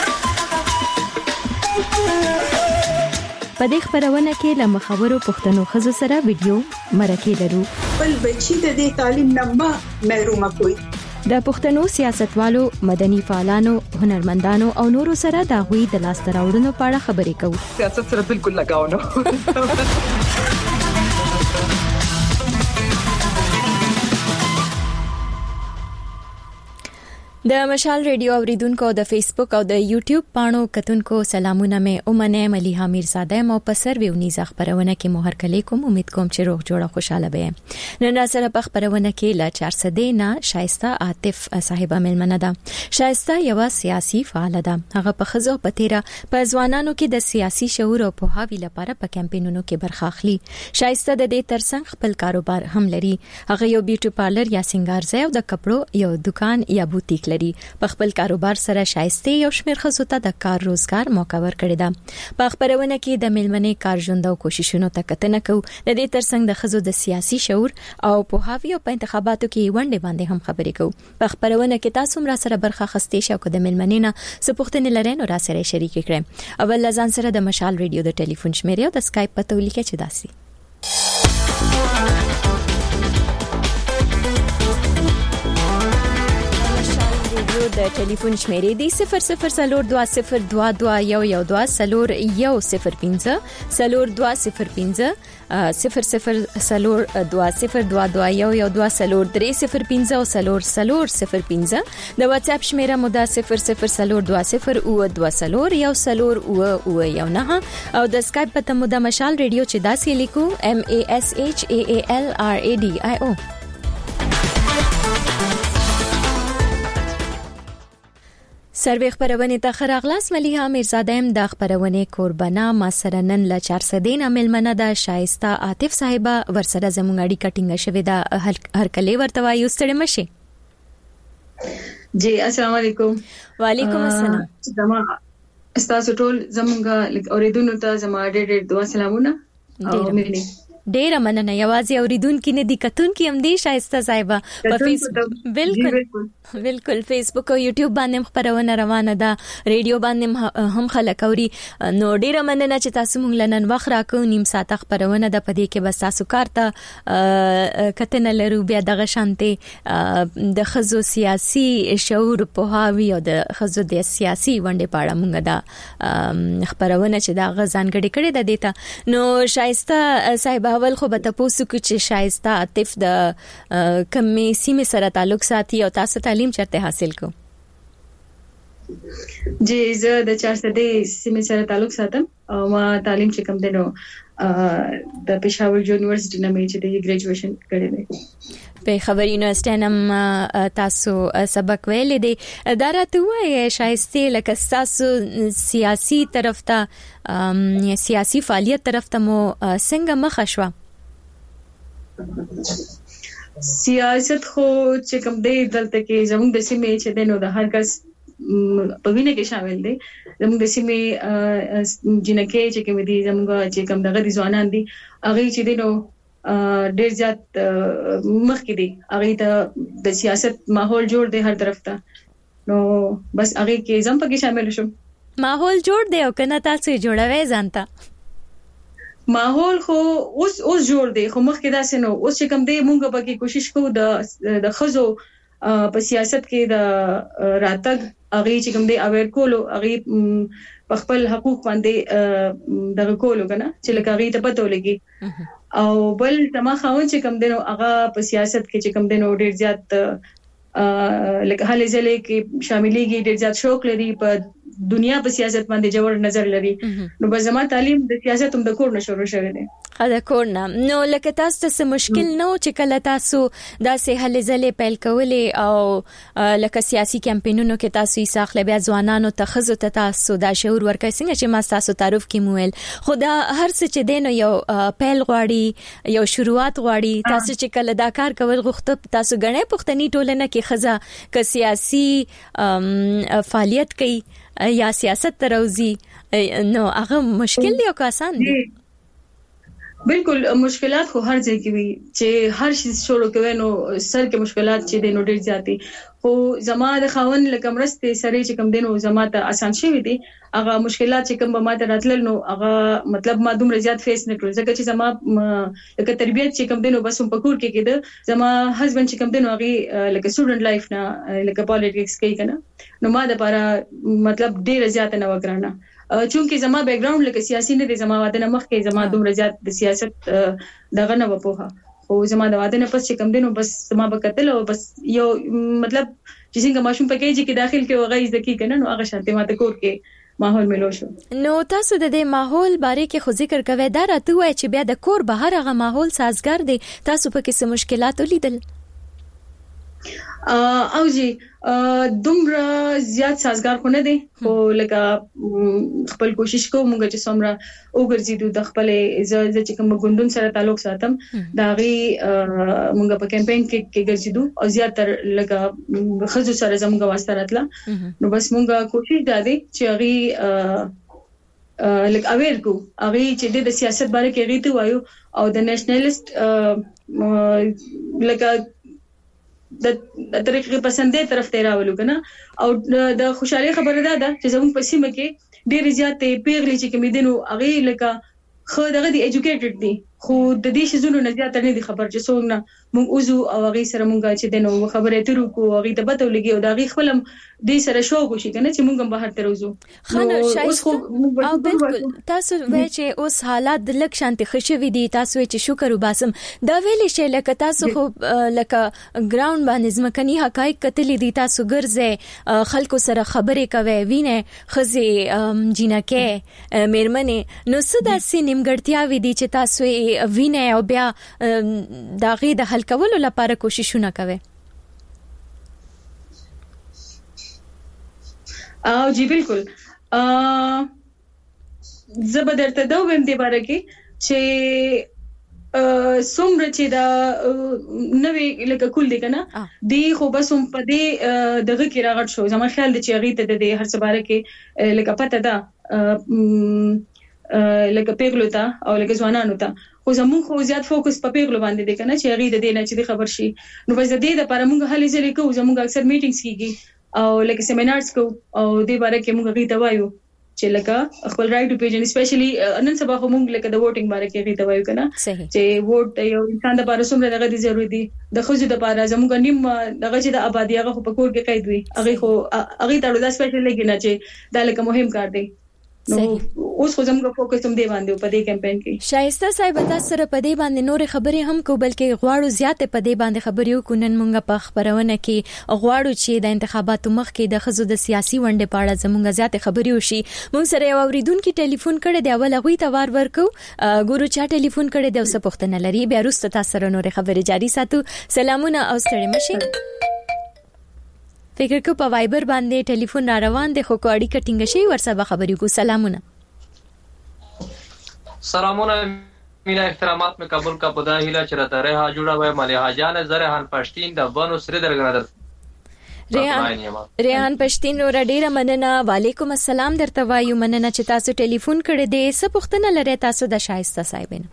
په دې خبرونه کې له مخورو پښتنو خزو سره ویډیو مرکه لرو. بل بچی د دې تعلیم نه محروم کوي. د پښتنو سیاستوالو، مدني فعالانو، هنرمندانو او نورو سره د غوي د لاسته راوړنو په اړه خبرې کوو. سیاست سره بالکل لگاو نه. د مشال ریډیو اوریدونکو د فیسبوک او د یوټیوب پاڼو کتونکو سلامونه مې اومنه ملیحه امیرزاده مو په سروې ونیزه خبرونه کې مو هرکلی کوم. امید کوم چې روغ جوړه خوشاله به. نن سره په خبرونه کې لا چار سو نه شایسته عاطف صاحبہ ملمنه ده. شایسته یو سیاسي فعال ده. هغه په خزو په تیرا په ځوانانو کې د سیاسي شعور او پوهاوی لپاره په کمپاینونو کې برخه اخلي. شایسته د دې ترڅنګ خپل کاروبار هم لري. هغه یو بیوټي پارلر یا سنگار ځای او د کپړو یو دکان یا بوتیک لري. په خپل کاروبار سره شایسته یو شمیر خزو ته د کار روزګار موقع ورکړی ده. په خبرونه کې د ملمنې کار ژوند او کوششونو ته کتنه کوو. د دې ترڅنګ د خزو د سیاسي شعور او پوهاوی او په انتخاباتو کې ونډه باندې هم خبرې کوو. په خبرونه کې تاسو هم را سره برخه اخیستئ شئ او د ملمنې نه سپوښتنې لرئ نو را سره شریک کړئ. اول لزان سره د مشال ریډیو د ټلیفون شمیره او د اسکایپ پته ولیکئ چې داسي د ټلیفون شمیرې دی صفر صفر صفر دو صفر دو دو یو یو دو صفر یو صفر پنځه صفر دو صفر پنځه صفر صفر صفر دو صفر دو دو یو یو دو صفر درې صفر پنځه او صفر صفر صفر پنځه د واتس اپ شمیره مو د صفر صفر صفر دو صفر او دو صفر یو صفر او او یو نه او د اسکایپ په تمو د مشال ریډیو چې داسې لیکو ام ا اس اچ ا ا ال ار ا ډي آی او. سروې خبرونه ته خراغلاس ملیحه امیرزاده ام د خبرونه قربانا ما سره نن ل چار سو نه ملمنه د شایسته عاطف صاحبہ ورسره زموږ اړیکه ټینګه شوې ده. هر کله ورته وایو ستړي مشي. جی السلام علیکم. وعلیکم السلام. زما استاسو ټول زموږ اوریدونکو ته زما ډېر ډېر دعا سلامونه. او مینه ډیره مننه. یوازې اوریدونکو نه دي کتونکو هم دي شایسته صاحبہ په فیسبوک بالکل بالکل فیسبوک او یوټیوب باندې خبرونه روانه ده. ریډیو باندې هم خلک اوري. نو ډیره مننه چې تاسو مونږ لنن وخت راکو. نیم ساعت خبرونه ده په دې کې بس تاسو کارته کتنه لرو بیا دغه شانته د خزو سیاسي شعور پوهاوی او د خزو د سیاسي ونډه پاړه مونږ ده خبرونه چې دا غزانګړي کړي ده دیتا. نو شایسته صاحب اول خو به تاسو کو چې شایسته عاطف د کمې سیمه سره تعلق ساتي او تاسو تعلیم چرته حاصل کو؟ جی زه د چار سو سیمه سره تعلق ساتم او ما تعلیم چې کوم دنو د پېښور یونیورسيټي نه مې چې د ګریجویشن کړی دی. په خبري یونیورسيټي نم تاسو سبق ویلې دي. دا راته وایي شایسته لکه تاسو سیاسي طرف ته سیاسي فعالیت طرف ته مو څنګه مخ شوه؟ سیاست خو چې کوم دی دلته کې زموږ د سیمې چې دنو د هر کس په وینه کې شامل دي. زموږ د سیمې جنکه چې کوم دي زموږ چې کوم دغه ځوانان دي هغه چې دنو ډېر زیات مخ کې دي. هغه ته د سیاست ماحول جوړ دی هر طرف ته. نو بس هغه کې زم پکې شامل شوم. ماحول جوړ دی او کنه تاسو جوړوي ځانته؟ ماحول خو اوس اوس جوړ دی خو مخکې داسې نو. اوس چې کوم دی مونږ به کې کوشش کوو د د خزو په سیاست کې د راتګ هغه چې کوم دی اویر کولو هغه خپل حقوق باندې دغه کولو کنه چې لکه هغه ته پته ولګي او بل تما خاون چې کوم دی نو هغه په سیاست کې چې کوم دی نو ډیر زیات لکه هلي ځلې کې شاملېږي ډیر زیات شوق لري په دنیا په سیاست باندې جوړ نظر لري نو به زما تعلیم د سیاست هم د کور نه شروع شوی دی خاله کور نه نو لکه تاسو ته مشکل نو چې کله تاسو داسې هلي ځلې پیل کولې او لکه سیاسي کمپاینونو کې تاسو یې ساخله بیا ځوانانو ته خزو ته تاسو دا شعور ورکړئ څنګه چې ما تاسو تعارف کې مویل خدا هر څه چې دینو یو پیل غواړي یو شروعات غواړي تاسو چې کله دا کار کول غوښته تاسو غنې پښتني ټولنه کې خزا ک سیاسي فعالیت کوي یا سیاست تروزی نو هغه مشکل دی او که آسان دی بالکل مشکلات خو هر ځای کې وي چې هر شي شروع کوي نو سر کې مشکلات چې دي نو ډېر زیاتی خو زما د خاون لکه مرسته سره چې کوم دینو زما ته آسان شوی دي هغه مشکلات چې کوم به ما ته راتلل نو هغه مطلب ما دومره زیات فیس نه کړل ځکه چې زما لکه تربیت چې کوم دینو بس په کور کې کېده زما هسبند چې کوم دینو هغه لکه سټوډنټ لایف نه لکه پالیټکس کوي کنه نو ما د لپاره مطلب ډېر زیات نه وګرانه چونکه زما بیک گراوند لکه سیاسي نه دي زما واده نه مخکې زما دومره زیات د سیاست دغه نه وپوها او زما د واده نه پس چې کم دینو بس زما بکتل او بس یو مطلب چې څنګه ماشوم په کېږي کې داخل کې وغه ځکه کنه نو هغه شانتي ماته کور کې ماحول ملو شو نو تاسو د دې ماحول باره کې خو ذکر کوي دا راته وای چې بیا د کور بهر هغه ماحول سازګار دی تاسو په کې څه مشکلات ولیدل او جی دومره زیات سازګار خو نه دي خو لکه خپل کوشش کوم موږ چې څومره وګرځیدو د خپل ز چې کوم ګوندون سره تعلق ساتم دا غي موږ په کمپاین کې کې ګرځیدو او زیاتر لکه خزو سره زموږ واسطه راتله نو بس موږ کوشش دا دي چې هغه لکه اویر کو هغه چې د سیاست باره کې غیته وایو او د نېشنلیست لکه د طریقې پسندې طرف ته راولو کنه او د خوشحالي خبره ده چې زموږ په سیمه کې ډېر زیات پیغلي چې کوم دي نو هغه لکه خو دغه دی ایجوکیټډ دي خو د دې شزونو نه زیات نه دي خبر چې څنګه مونږ اوزو او هغه سره مونږ چې دنو خبرې ترو کو هغه ته پته ولګي او دا غي خپلم دې سره شوق وشي کنه چې مونږ بهر تر اوزو خانه شایسته او بالکل تاسو وای چې اوس حالات د لک شانتي خوشوي دي تاسو چې شکر وباسم دا ویلې شي لکه تاسو خو لکه ګراوند باندې ځمکني حقایق کتلې دي تاسو ګرځه خلکو سره خبرې کوي وینه خزي جنکه میرمنه نو صدا سي نیمګړتیا وي دي چې تاسو وینه او بیا دا غي د حل کولو لپاره کوششونه کوي او جی بالکل ا زبردست دا ویم دی باره کې چې څومره چې دا نوې لکه کول دي کنه دی خو بس هم په دې دغه کې راغټ شو زما خیال دی چې هغه ته د هر څه باره کې لکه پته ده لکه پیغلو ته او لکه ځوانانو ته خو زموږ خو زیات فوکس په پیغلو باندې دی کنه چې هغه د دې نه چې خبر شي نو بس د دې لپاره موږ هلي ځلې کوو زموږ اکثر میټینګز کیږي او لکه سیمینارز کوو او دې باره کې موږ غوښتل وایو چې لکه خپل رائټ ټو پیجن اسپیشلی نن سبا خو موږ لکه د ووټینګ باره کې غوښتل وایو کنه چې ووټ یو انسان د لپاره څومره دغه دي ضروري دي د خو د لپاره زموږ نیم دغه چې د آبادی هغه په کور کې قید وي هغه خو هغه ته د سپیشل لګی نه چې دا لکه مهم کار دی نو اوس خو زموږ فوکس هم دی باندې په دې کمپاین کې شایسته صاحب تاسو سره په دې باندې نور خبرې هم کو بلکې غواړو زیات په دې باندې خبرې وکونن مونږ په خبرونه کې غواړو چې د انتخاباتو مخ کې د خزو د سیاسي ونډې په اړه زموږ زیات خبرې وشي مونږ سره یو اوریدونکو ټلیفون کړی دی اول هغه ته وار ورکو ګورو چا ټلیفون کړی دی او څه پوښتنه لري بیا وروسته تاسو سره نور خبرې جاری ساتو سلامونه او ستړي مشي فکر کو په وایبر باندې ټلیفون را روان دی خو کوړی کټینګ شي ورسره خبرې کو سلامونه سلامونه مینا احترامات میں قبول کا پدا ہیلا چرتا رہا جڑا ہوا ملے حاجان زرهان پښتين د بنو سره درګنه ریحان ریحان پښتين اور ډیره مننه وعلیکم السلام درته وایو مننه چې تاسو ټلیفون کړی دی څه پوښتنه لري تاسو د شایسته صاحبینه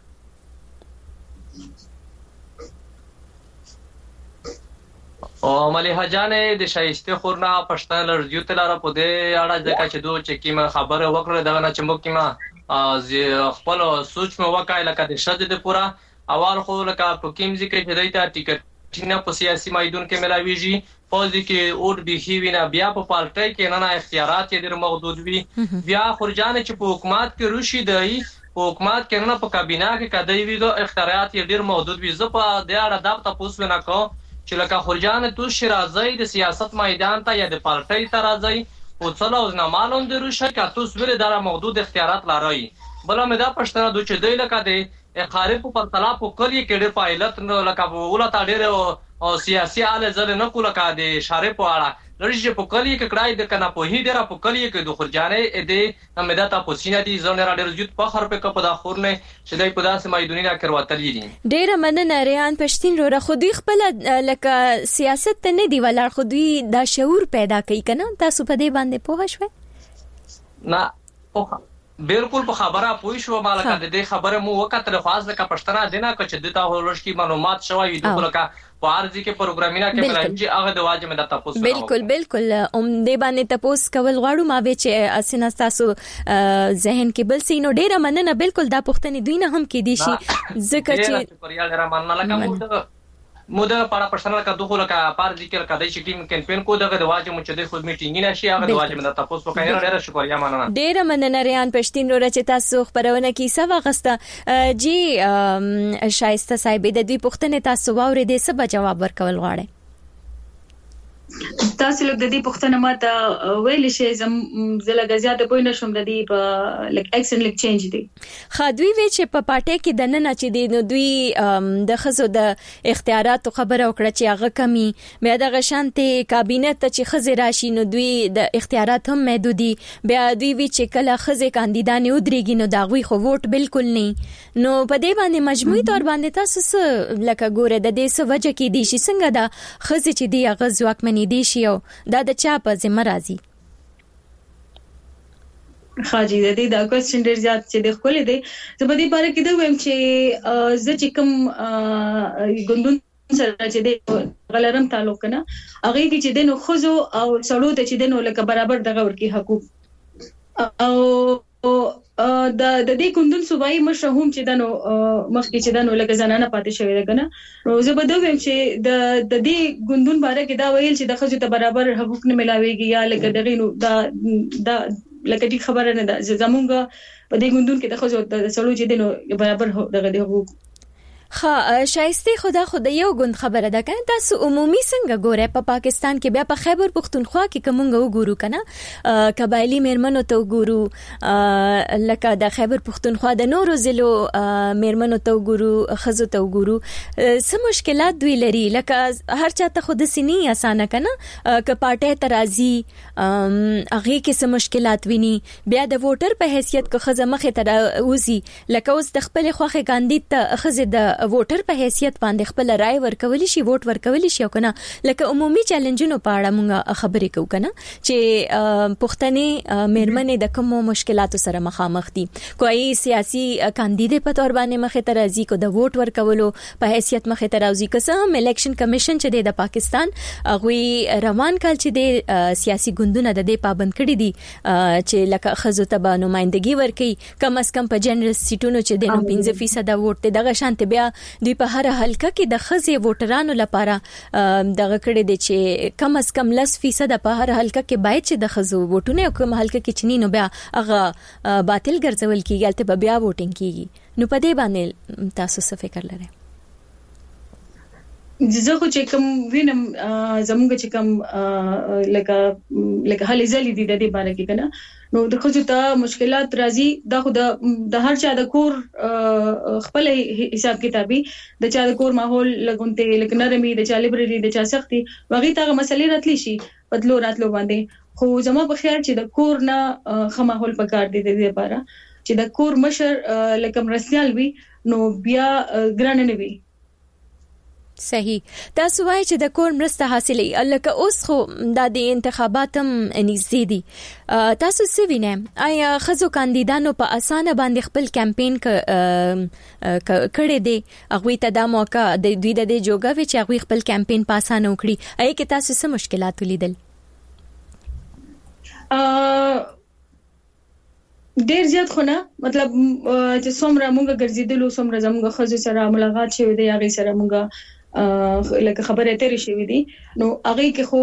او ملي حاجان د شایسته خورنا پښتنه لرجو تلاره پدې اړه ځکه چې دوه چې کیمه خبره وکړه دغه نه چې مو کیمه از خپل سوچ مې وکای لکه د شد د پورا اول خو لکه په کیم ځکه چې دایته ټیکټ نه په سیاسي میدان کې ملاویږي پوز کې اور بيخي وینا بیا په پالټي کې نه نه اختیارات یې ډېر محدود وي بیا خرجان چې په حکومت کې روشي دی په حکومت کې نه په کابینه کې کدی وي دو اختیارات یې ډېر محدود وي زه په دې اړه دا تاسو ونه کوم چې لکه خرجان تو شرازي د سیاست میدان ته یا د پالټي ته راځي او څلو نه معلوم دی روشه که تاسو ولې دا محدود اختیارات لري بل مې دا پښتنه دوی چې دی لکه دی خارف په طلاق کلی کې ډېر پایلت نو لکه ولته ډېر او سیاسي اله زله نه کوله کا دي شارې په اړه لږه په کلی کې کړای د کنه په هی ډېر په کلی کې د خرجانې دې مې دا تاسو سینه دي زونه را ډېر زیات په خر په کپ دا خور نه چې دای په داسې مې دنیا کې ورتلې دي ډېر مننه ریان پښتين رو خودي خپل لکه سیاست ته نه دی ولر خودي دا شعور پیدا کوي کنه تاسو په دې باندې پوه شئ نه پوه بالکل په خبره پوي شو مالکه د دې خبره مو وکړه خاص لکه پښتنه دینه چې د تاسو لږ کی معلومات شوي د لکه په ارزي کې پروګرامینګ کې بلنجي هغه د واجب د تاسو بالکل بالکل ام دې باندې تاسو کول غواړو ما به چې اسنه تاسو ذهن کې بل سينو ډیره مننه بالکل دا پښتني دوی نه هم کې دي شي ځکه چې پریا ډیره مننه لکه مو د پاره پښتنه کا دغه لکه پار ذکر کدی چې ټیم کمپین کو دغه د واجب چې د خود میټینګ نه شي هغه د واجب د تاسو په کاینه ډیره شکریا مننه ډیره مننه ریان پښتين رو چې تاسو خبرونه کی سوا غسته جی شایسته صاحب د دې پښتنه تاسو واورې د سبا جواب ورکول غواړي تاسو له دې پښتنه ماته ویل شي زم زله زیاته پوینه شوم د دې په لک اکشن لک چینج دي خادوی وی چې په پټه کې د نن چې دی نو دوی د خزو د اختیارات خبره وکړه چې هغه کمی بیا د غشانته کابینه ته چې خزه راشي نو دوی د اختیارات هم محدودي بیا دوی وی چې کله خزه کاندیدان ودرېږي نو دا غوي خو ووټ بالکل نه نو په دې باندې مجموعي تور باندې تاسو لکه ګوره د دې څه وجه کې دي چې څنګه دا خزه چې دی هغه ځواک دي شیو دا د چا په ذمہ راځي خاجي د دې دا کوېسچن ډېر زیات چې د خپل دی زه په دې باره کې دا وایم چې زه چې کوم ګوندون سره چې د غلرم تعلق کنه هغه کې چې د نو خزو او سړو ته چې د نو لکه برابر دغه ورکی حقوق او د د دې ګوندون صوبایي مشرهم چې دنو مخکې چې دنو لکه زنانه پاتې شوی ده کنه نو زه به دا وایم چې د د دې ګوندون باره کې دا ویل چې د خځو ته برابر حقوق نه ملاويږي یا لکه دغه نو دا دا لکه دې خبره نه ده زمونږ په دې ګوندون کې د خځو د سړو چې دنو برابر دغه حقوق خا شایسته خدا خدا یو غوند خبره ده کنه تاسو عمومي څنګه ګوره په پاکستان کې بیا په خیبر پختونخوا کې کومنګ وګورو کنه قبایلی میرمنو ته وګورو لکه د خیبر پختونخوا د نورو ضلعو میرمنو ته وګورو خزو ته وګورو څه مشکلات دوی لري لکه هر چاته خود سینی اسانه کنه ک پارټه ترازی هغه کې څه مشکلات ویني بیا د ووټر په حیثیت کو خزه مخه تر اوزي لکه اوس د خپل خوخه کاندید ته خزه د ووټر په حیثیت باندې خپل رائے ورکول شي ووټ ورکول شي او کنه لکه عمومي چیلنجونو په اړه موږ خبرې کوو کنه چې پښتني میرمنې د کوم مشکلاتو سره مخامخ دي کوئی سیاسي کاندید په تور باندې مخه ته راځي کو د ووټ ورکولو په حیثیت مخه ته راځي قسم الیکشن کمیشن چې د پاکستان هغه روان کال چې د سیاسي ګوندونو د دې پابند کړي دي چې لکه خزو ته به نمائندګي ورکړي کم از کم په جنرال سیټونو چې د پنځه فیصد ووټ دغه شانت بیا دوی په هر حلقه کې د خزې ووټرانو لپاره دغه کړي دي چې کم از کم لس فیصد په هر حلقه کې باید چې د خزو ووټونه کوم حلقه کې چنینو بیا هغه باطل ګرځول کیږي البته بیا ووټینګ کیږي نو په دې باندې تاسو څه فکر لرئ زه خو چې کوم وینم زموږ چې کوم لکه لکه هلي ځلې دي د دې باره کې کنه نو د خو ته مشکلات راځي دا خو د هر چا د کور خپل حساب کتابي د چا د کور ماحول لګونته لکه نرمي د چا لیبرري د چا سختي وغي ته مسلې راتلی شي بدلو راتلو باندې خو زما په خیال چې د کور نه خماحول پکار دي د دې لپاره چې د کور مشر لکه مرستيال وي نو بیا ګران نه وي صحیح تاسو وایي چې د کور مرسته حاصلې لکه اوس خو د انتخابات هم نږدې دي تاسو څه وینئ آیا خزو کاندیدانو په اسانه باندې خپل کمپاین کړی دی هغه ته د موقع د دوی د جوګه چې هغه خپل کمپاین په اسانه وکړي آیا کې تاسو څه مشکلات ولیدل ډیر زیات خو نه مطلب چې څومره موږ ګرځیدلو څومره زموږ خزو سره ملاقات شوی دی هغه سره موږ لکه خبره اترې شوې دي نو هغه کې خو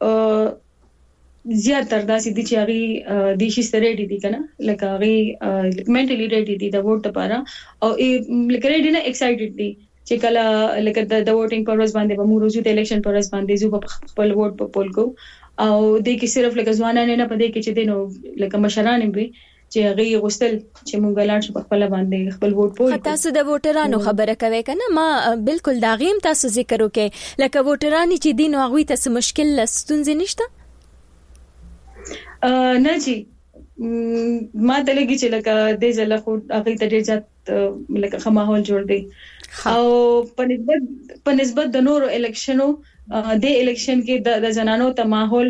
زیات تر داسې دي چې هغه د شي سره ریډي دي کنه لکه هغه منټلی ریډي دي د ووټ لپاره او لکه ریډي نه ایکسایټډ دي چې کله لکه د ووټینګ پر ورځ باندې به موږ روزو د الیکشن پر ورځ باندې زو په خپل ووټ په پول کو او د کې صرف لکه ځوانان نه پدې کې چې دینو لکه مشران به چې هغه غوښتل چې مونږ لاړ شو په خپل باندې خپل ووټ پول تاسو د ووټرانو خبره کوي کنه ما بالکل دا غیم تاسو ذکر وکي لکه ووټران چې دینو هغه تاسو مشکل ستونزې نشته نه جی ما ته لګی چې لکه د زله خو هغه ته ډیر ځات لکه خماحول جوړ دی او په نسبت په نسبت د نورو الیکشنو د الیکشن کې د زنانو ته ماحول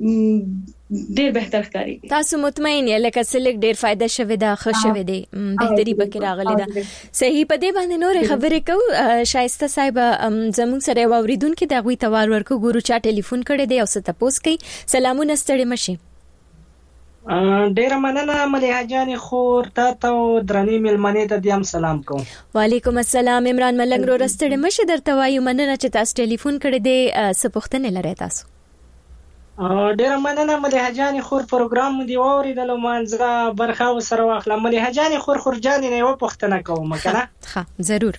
ډیر بهتر ښکاري تاسو مطمئن یې لکه سلیک ډیر فائدہ شوه دا خوش شوه دی بهتري بکې راغلی دا صحیح په دې باندې نور خبرې کو شایسته صاحب زمون سره واوریدونکو د غوي توار ورکو ګورو چا ټلیفون کړي دی او ست تاسو کوي سلامونه ستړي مشي ډیر مننه مليحه جان خور تا ته درنې ملمنې ته دیم سلام کوم وعلیکم السلام عمران ملنګ رو رستړي مشي درته وایو مننه چې تاسو ټلیفون کړي دی سپوښتنه لري تاسو ډیر مننه مليحه جان خور پروګرام دی اوریدل مانځه برخه وسره واخله مليحه جان خور خور جان نه و پښتنه کوم کنه ها ضرور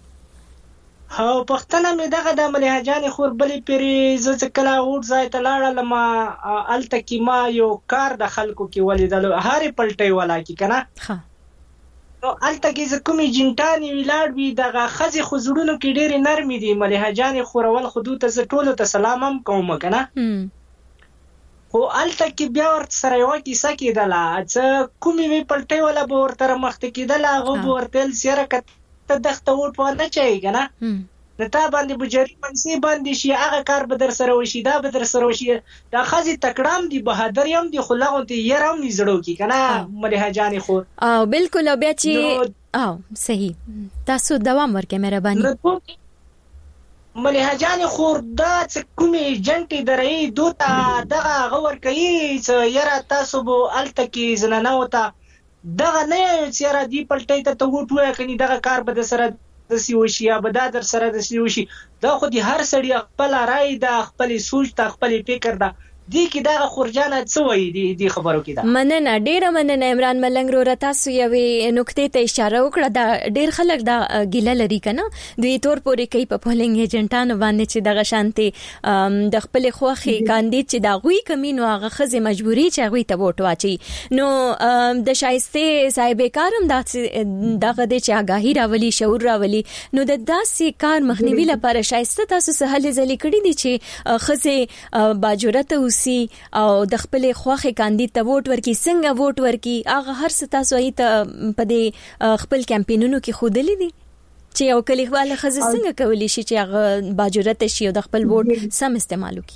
او پښتنه مې دغه د مليحه جان خور بلې پیری ز کلا وټ ځای ته لاړه لما الته کی ما یو کار د خلکو کې ولیدل هاري پلټي ولا کی کنه ها نو الته کې ز کومي جنټانی ویلاړ وی دغه خزي خزړونو کې ډېر نرمي دي مليحه جان خور ول خدو ته ز ټولو ته سلام هم کوم کنه خو الته کې بیا ورته سره یو کیسه کېدله چې کومې وی پلټي ولا به ورته مخته کېدله هغه به ورته سره کته دغه وټ په نه چي کنه نتا باندې بجری منسي باندې شي هغه کار به در سره وشي دا به در سره وشي دا خزي تکړام دي بهادر يم دي خلاغون ته يرم نزړو کی کنه مليحه جان خو او بالکل بیا چې او صحیح تاسو دوام ورکې مهرباني مليحه جان خور دا کومي جنټي درې دوته دغه غور کوي چې یاره تاسو بو الته کې زنانه وته دغه نه چې را دی پلټي ته ته وټوي کني دغه کار به سره د سیوشي یا به در سره د سیوشي دا خو دي هر سړی خپل رائے دا خپل سوچ تا خپل فکر دا دی کی دا خورجانه څه وای دی دی خبرو کې دا مننه ډیره مننه عمران ملنګ رو تاسو یوې نقطې ته اشاره وکړه دا ډیر خلک دا ګیله لري کنه دوی تور پورې کوي په پولینګ ایجنټانو باندې چې دغه شانتي د خپل خوخي کاندید چې دا غوي کمینو هغه خزه مجبوری چې غوي ته ووټ واچي نو د شایسته صاحب کارم دا دغه د چې آگاهی راولي شعور راولي نو د داسې کار مخنیوي لپاره شایسته تاسو سهل ځلې کړی دي چې خزه باجورته سی او د خپل خوخه کاندید ته ووټ ورکي څنګه ووټ ورکي هغه هر څه تاسو ایت په دې خپل کمپاینونو کې خودلې دي چې یو کلیواله خزه څنګه کولی شي چې هغه باجورت شي او د خپل ووټ سم استعمال وکړي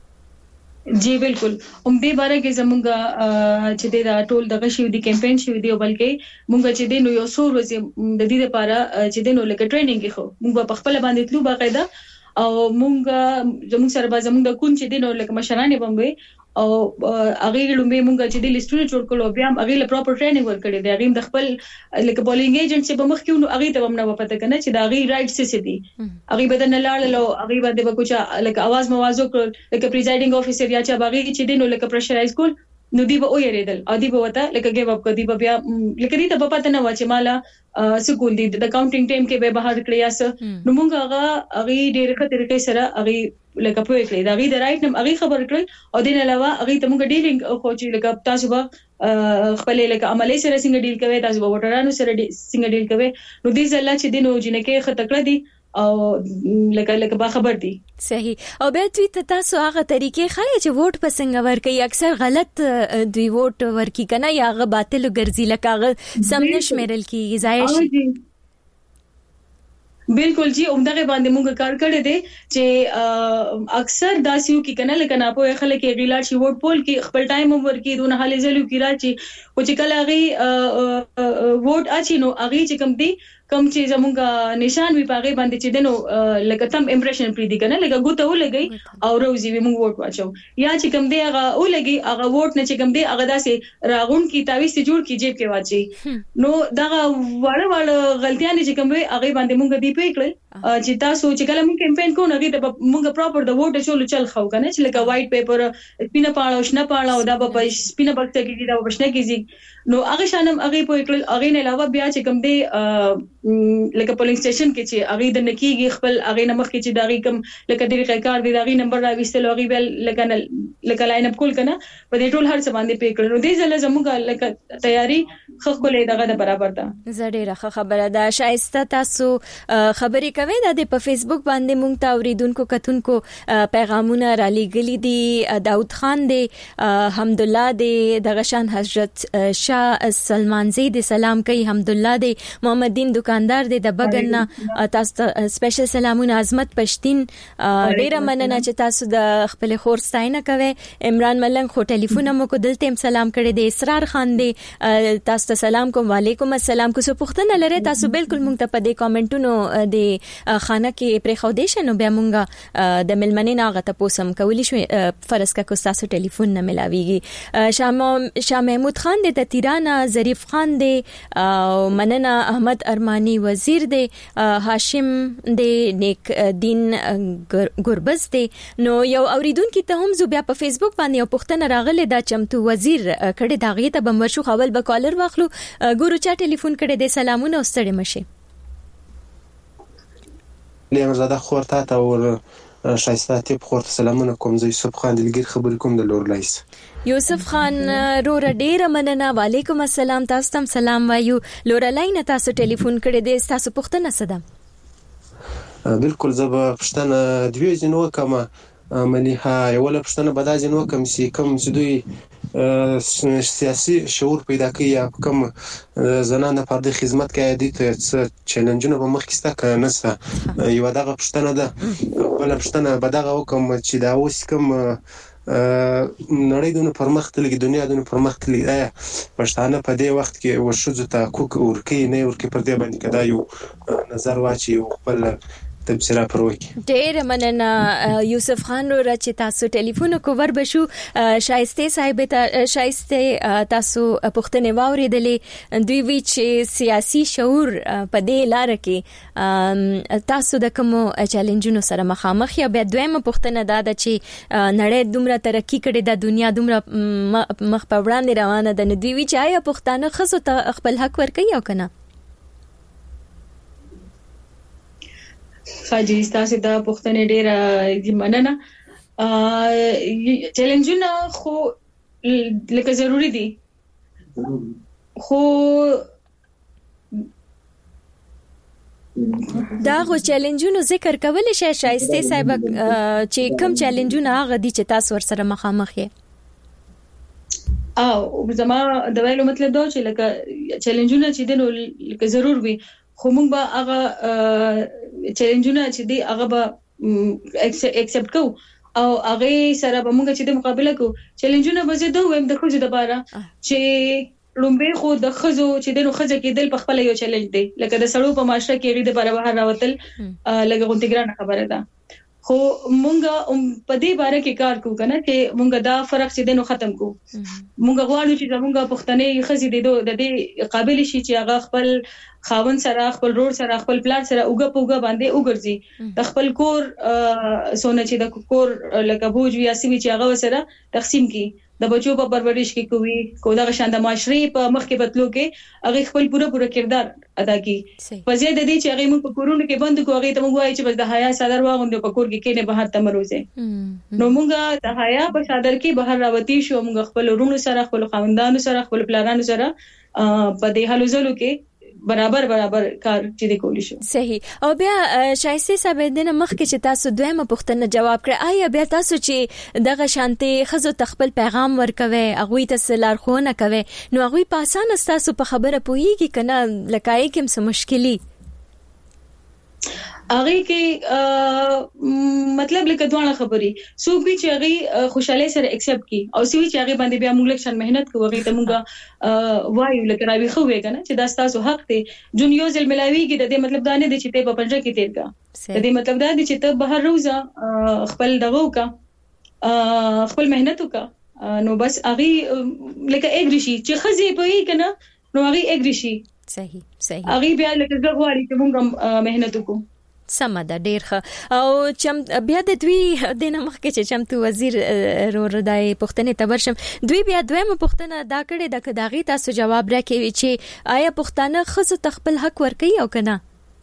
جی بالکل هم دې باره کې زمونږه چې دا ټول دغه شی دی کمپاین شي دی بلکې مونږ چې د نو یو څو ورځې د دې لپاره چې د نو لکه ټریننګ خو مونږ په خپل باندې تلو باقاعده او مونږ زموږ سره به زموږ د کون چې دین او لکه مشرانه بموي او هغه لومبه مونږ چې د لیستونو جوړ کړو بیا هغه له پراپر ټریننګ ورکړي دی هغه د خپل لکه بولینګ ایجنټ چې بمخ کېونو هغه ته هم نه پته کنه چې دا هغه رائټ څه دي هغه بدن لاړلو هغه باندې به کوچا لکه आवाज موازو کړ لکه پریزایډینګ افیسر یا چې هغه چې دین لکه پرشرایز کول نو دی به اوریدل ا دی به وته لکه ګیو اپ کدی به بیا لکه دی ته په پته نه و چې مالا سکول دی د کاونټینګ ټیم کې به بهر کړی اس نو مونږ هغه هغه ډېر ښه طریقې سره هغه لکه په کړی دا هغه د رائټ نم هغه خبر کړی او دین علاوه هغه ته مونږ ډیلینګ خو چې لکه تاسو به خپل لکه عملي سره څنګه ډیل کوي تاسو به وټرانو سره څنګه ډیل کوي نو دې ځله چې دینو جنکه خطکړه دي او لکه لکه با خبر دي صحیح او به دوی ته تاسو هغه طریقې خای چې ووټ پسنګ ورکي اکثر غلط دوی ووټ ورکي کنه یا هغه باطل ګرځي لکه هغه سم نشمیرل کی ضایع شي بالکل جی عمدغه باندې موږ کار کړی دی چې اکثر داسیو کې کنه لکه نه په خلک کې غیلا شي ووټ پول کې خپل ټایم ورکي دونه حالې زلو کې راځي او چې کله هغه ووټ اچي نو هغه چې کم دی کم چې زمونږه نشان وی پاغه باندې چې دنو لکه تم امپریشن پری دی کنه لکه ګوته ولګي او روزي وی موږ ووټ واچو یا چې کم دی هغه ولګي هغه ووټ نه چې کم دی هغه داسې راغون کی تعویز ته جوړ کی جیب کې واچي نو دا وړ وړ غلطیاں چې کم وي هغه باندې موږ دی پېکړل چې تاسو چې کله موږ کمپاین کوو نو دا موږ پراپر د ووټ چولو چل خو کنه چې لکه وایټ پیپر سپینه پاڼه او شنه پاڼه او دا په سپینه بکس کې دي دا په شنه کې دي نو هغه شانم هغه په کل هغه نه علاوه بیا چې کوم دی لکه پولینګ سټیشن کې چې هغه د نکیږي خپل هغه نمخ کې چې دا غي کوم لکه طریقې کار دی دا غي نمبر راويستل هغه بل لکه لکه لاین اپ کول کنه په دې ټول هر څه باندې پې کړو دې ځله زموږه لکه تیاری خو کولې دغه برابر ده زړه خبره ده شایسته تاسو خبرې کوي د په فیسبوک باندې مونږ ته اوریدونکو کتونکو پیغامونه را لېږلي دي داود خان دی حمدالله دی دغه شان حضرت شاه سلمان زید سلام کوي حمدالله دی محمد دین دکاندار دی د بغن تاسو ته سپیشل سلامونه عظمت پښتين ډیره مننه چې تاسو د خپل خور ستاینه کوي عمران ملنګ خو ټلیفون مو کو دلته سلام کړی دی اسرار خان دی تاسو ته سلام کوم وعلیکم السلام کو څه پوښتنه لري تاسو بالکل مونږ ته په دې کامنټونو د خانه کې پرې خو دې شنو بیا مونږه د ملمنې ناغه ته پوسم کولی شو فرض کا کو تاسو ټلیفون نه ملاويږي شاه شاه محمود خان د تیرانا ظریف خان دی او مننه احمد ارمانی وزیر دی هاشم دی نیک دین ګربز دی نو یو اوریدونکو ته هم زو بیا په فیسبوک باندې یو پوښتنه راغله دا چمتو وزیر کړه دا غي ته بمرشو خپل به کالر واخلو ګورو چا ټلیفون کړه د سلامونه واستړي مشه لیم زاده خورته تا ور شایسته ته خورته سلامونه کوم زه یوسف خان دلګر خبر کوم د لور لایس یوسف خان رور ډیر مننه وعلیکم السلام تاسو ته سلام وایو لور لاین تاسو ټلیفون کړی دی تاسو پوښتنه سده بالکل زه به پښتنه دوی جنو کما مليها یو له پښتنه بدا جنو کم سي کم دوی سیاسي شعور پیدا کوي کم زنانه پر د خدمت کوي د څه چیلنجونه په مخ کې ستا کنه ستا یو دغه پښتنه ده ولا پښتنه بدغه وکم چې دا اوس کم نړۍ دونه پرمختللې دنیا دونه پرمختللې پښتانه په دې وخت کې ورشوځو ته کوک ورکی نه ورکی پر دې باندې کدا یو نظر واچي خپل تبصره پروي ډیر مننه یوسف خان رو چې تاسو ټلیفون کو ور بشو شایسته صاحب ته شایسته تاسو پښتنه واوریدلې دوی وی چې سیاسي شعور په دې لار کې تاسو د کوم چیلنجونو سره مخامخ یا به دویمه پښتنه دا ده چې نړۍ دومره ترقی کړې ده دنیا دومره مخ په وړاندې روانه ده دوی وی چې آیا پښتانه خصو ته خپل حق ورکوي او کنه خاجي تاسو دا پښتنه ډیره مننه چیلنجونه خو لکه ضروری دي خو دا غو چیلنجونو ذکر کول شي شایسته صاحب چې کوم چیلنجونه هغه دي چې تاسو ور سره مخامخ یې او زما د ویلو مطلب دا چې لکه چیلنجونه چې دنو لکه ضرور وي خو موږ به هغه چیلنجونه چې دی هغه به ایکسپټ کوو او هغه سره به موږ چې د مقابله کوو چیلنجونه به زه دوه ويم د خو د لپاره چې لومبه خو د خزو چې دنو خزه کېدل په خپل یو چیلنج دی لکه د سړو په معاشره کې غي د لپاره بهر راوتل لکه غونډګرانه خبره ده خو مونږه په دې باره کې کار کوو کنه چې مونږه دا فرق چې دنو ختم کوو مونږه غواړو چې زمونږه پښتنې خزي د دې قابل شي چې هغه خپل خاون سره خپل روډ سره خپل پلان سره اوګه پوګه باندې وګرځي د خپل کور سونه چې د کور لکه بوج وی اسی چې هغه سره تقسیم کی د بچو په پرورش کې کوي کو دا شاند معاشري په مخ کې بدلو کې هغه خپل پوره پوره کردار ادا کی په ځای د دې چې هغه موږ په کورونو کې بند کوو هغه ته موږ وایي چې بس د حیا صدر واغوندو په کور کې کې نه بهر تمروزه نو موږ د حیا په صدر کې بهر راوتی شو موږ خپل ورونو سره خپل خاوندانو سره خپل پلانانو سره په دې حالو زلو کې برابر برابر کار چې د کولی شو صحیح او بیا شایسته صاحب دنه مخ کې چې تاسو دویمه پوښتنه جواب کړئ آیا بیا تاسو چې دغه شانتي خزو تخپل پیغام ورکوي اغوی ته سلار خونه کوي نو اغوی په اسانه تاسو په خبره پويږي کنه لکای کوم څه مشکلي هغه کې مطلب لکه دوه خبري سو به چې هغه خوشاله سره ایکسپټ کی او سی چې هغه باندې بیا موږ لکشن مهنت کوو هغه ته موږ وایو لکه راوي خو وې کنه چې دا تاسو حق دی جون یو ځل ملاوي کې د دې مطلب دا نه دی چې ته په پنځه کې تیر کا د دې مطلب دا دی چې ته بهر روزه خپل دغه کا خپل مهنت وکا نو بس هغه لکه اګریشي چې خزي په یې کنه نو هغه اګریشي صحیح صحیح هغه بیا لکه زغوالي چې موږ مهنت وکړو سمه ده ډیر ښه او چم بیا د دوی د نمخ کې چې چمتو وزیر روردای پښتنې تبرشم دوی بیا دویمه پښتنه دا کړي د کداغي تاسو جواب راکوي چې آیا پښتانه خصو تخپل حق ورکي او کنه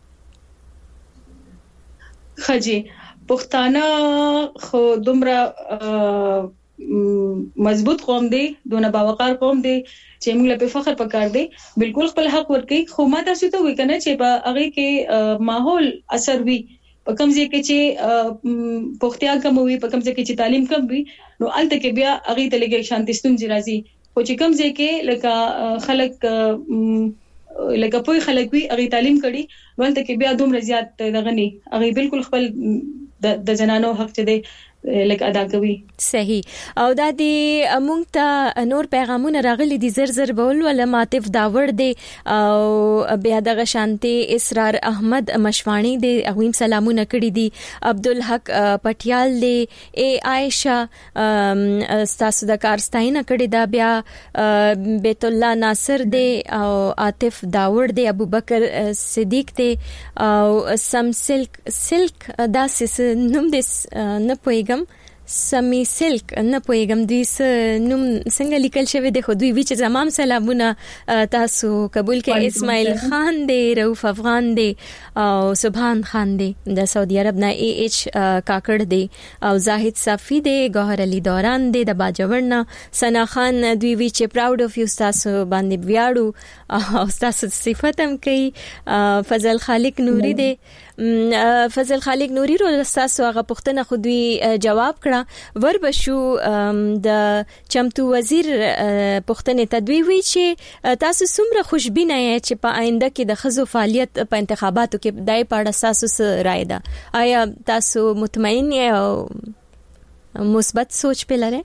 خجی پښتانه خو دومره مضبوط قوم دی دونه باوقار قوم دی چې موږ په فخر پکار دی بالکل خپل حق ورکي خو ما تاسو ته وی کنه چې په هغه کې ماحول اثر وی په کوم ځای کې چې پښتیا کم وي په کوم ځای کې چې تعلیم کم وي نو الته کې بیا هغه ته لګي شانتي ستونزې راځي خو چې کوم ځای کې لکه خلک لکه په خلک وی هغه تعلیم کړي ولته کې بیا دومره زیات دغه نه هغه بالکل خپل د جنانو حق ته دی لکه ادا کوي صحیح او دا دی مونږ ته نور پیغامونه راغلي دي زر زر بول ول ماتف داور دی او بیا دغه شانتي اسرار احمد مشوانی دی اغویم سلامونه کړی دي عبدالحق پټیال دی ای عائشہ تاسو د کارستاینه کړی دا بیا بیت الله ناصر دی او عاطف داور دی ابوبکر صدیق دی او سم سلک سلک داسس نوم دې نه پوي سمي سلک نه پويګم دوی س نوم څنګه لیکل شوی دی خو دوی وی چې زمام سلامونه تاسو قبول کې اسماعیل خان دی رؤف افغان دی او سبحان خان دی د سعودي عرب نه ای ایچ کاکړ دی او زاهد صافی دی گوهر علي دوران دی د باجوړنا سنا خان دوی وی چې پراود اف یو تاسو باندې ویاړو او تاسو صفاتم کوي فضل خالق نوري دی فضل خالق نوري رو تاسو هغه پښتنه خو دوی جواب کړه ور بشو د چمتو وزیر پښتنې تدوی وی چې تاسو څومره خوشبینه یې چې په آینده کې د خزو فعالیت په انتخاباتو کې دای پاړه تاسو رائے ده آیا تاسو مطمئن یې او مثبت سوچ په لره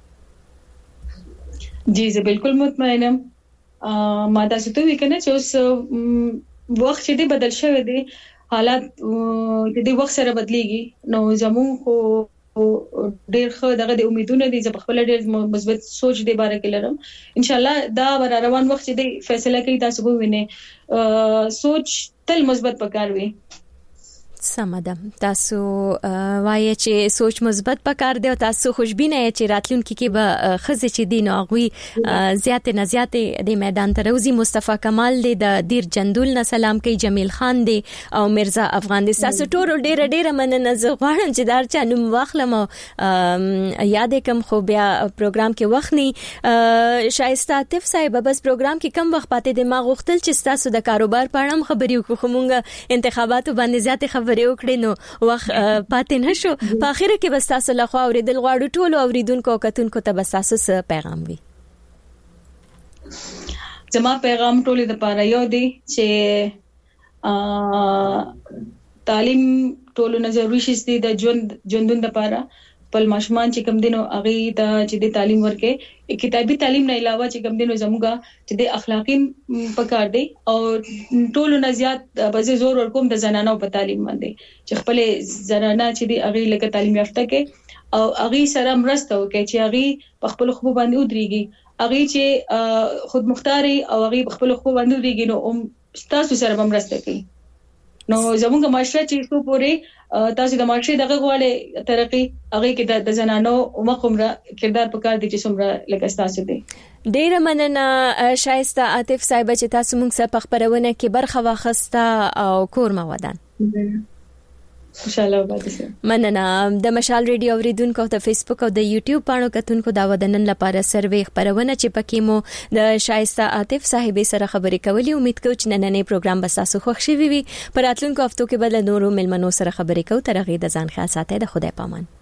جی زه بالکل مطمئنم ما تاسو ته وی کنه چې اوس وخت چې بدل شوی دی حالات د دې وخت سره بدليږي نو زموږ خو ډېر ښه دغه د امیدونه دي چې خپل ډېر مثبت سوچ دی باره کې لرم ان شاء الله دا ور روان وخت چې د فیصله کوي تاسو به وینئ سوچ تل مثبت پکار وي سمده تاسو وایي چې سوچ مثبت پکار دی او تاسو خوشبینه یې چې راتلونکي کې به خزه چې دین او غوي زیات نه زیات د میدان ته روزي مصطفی کمال دی د دیر جندول نه سلام کوي جمیل خان دی او مرزا افغان دی تاسو ټول ډېر ډېر مننه زه غواړم چې دار چا نوم واخلم یاد کوم خو بیا پروګرام کې وخت نه شایسته عاطف صاحب بس پروګرام کې کم وخت پاتې دی ما غوښتل چې تاسو د کاروبار په اړه خبرې وکړو خو مونږ انتخاباتو باندې زیات خبرې وکړې نو وخت پاتې نشو په اخر کې بس تاسو له خوا اوریدل غواړو ټول اوریدونکو او کتونکو ته بس تاسو څه پیغام وي زما پیغام ټول د پاره یو دی چې تعلیم ټول نه ضروري شي د ژوند ژوندون د پاره خپل ماشومان چې کم دینو اغه ته چې د تعلیم ورکه کتابي تعلیم نه علاوه چې کم دینو زموږه چې د اخلاقی پکار دی او ټول نه زیات به زور ورکوم د زنانو په تعلیم باندې چې خپل زنانه چې د اغه لکه تعلیم یافته کې او اغه سره مرسته وکړي چې اغه په خپل خو باندې ودرېږي اغه چې خود مختاري او اغه خپل خو باندې ودرېږي نو تاسو سره مرسته کوي نو زموږه معاشره چې څو پورې تاسو د معاشره دغه غواړي ترقی هغه کې د زنانو مقامره کردار پکار دي چې څومره لکه تاسو دي ډیره مننه شایسته عاطف صاحب چې تاسو موږ سره په خبرونه کې برخه واخسته او کور مو ودان خوشاله وباسه مننه د مشال ریډیو اوریدونکو ته فیسبوک او د یوټیوب باندې کتونکو دا ودنن لپاره سروې خبرونه چې پکې مو د شایسته عاطف صاحب سره خبرې کولې امید کوم چې نننې پروګرام به تاسو خوښ شي وي پر راتلونکو هفتو کې بل نورو ملمنو سره خبرې کوو تر هغه د ځان خیال ساتئ د خدای پامان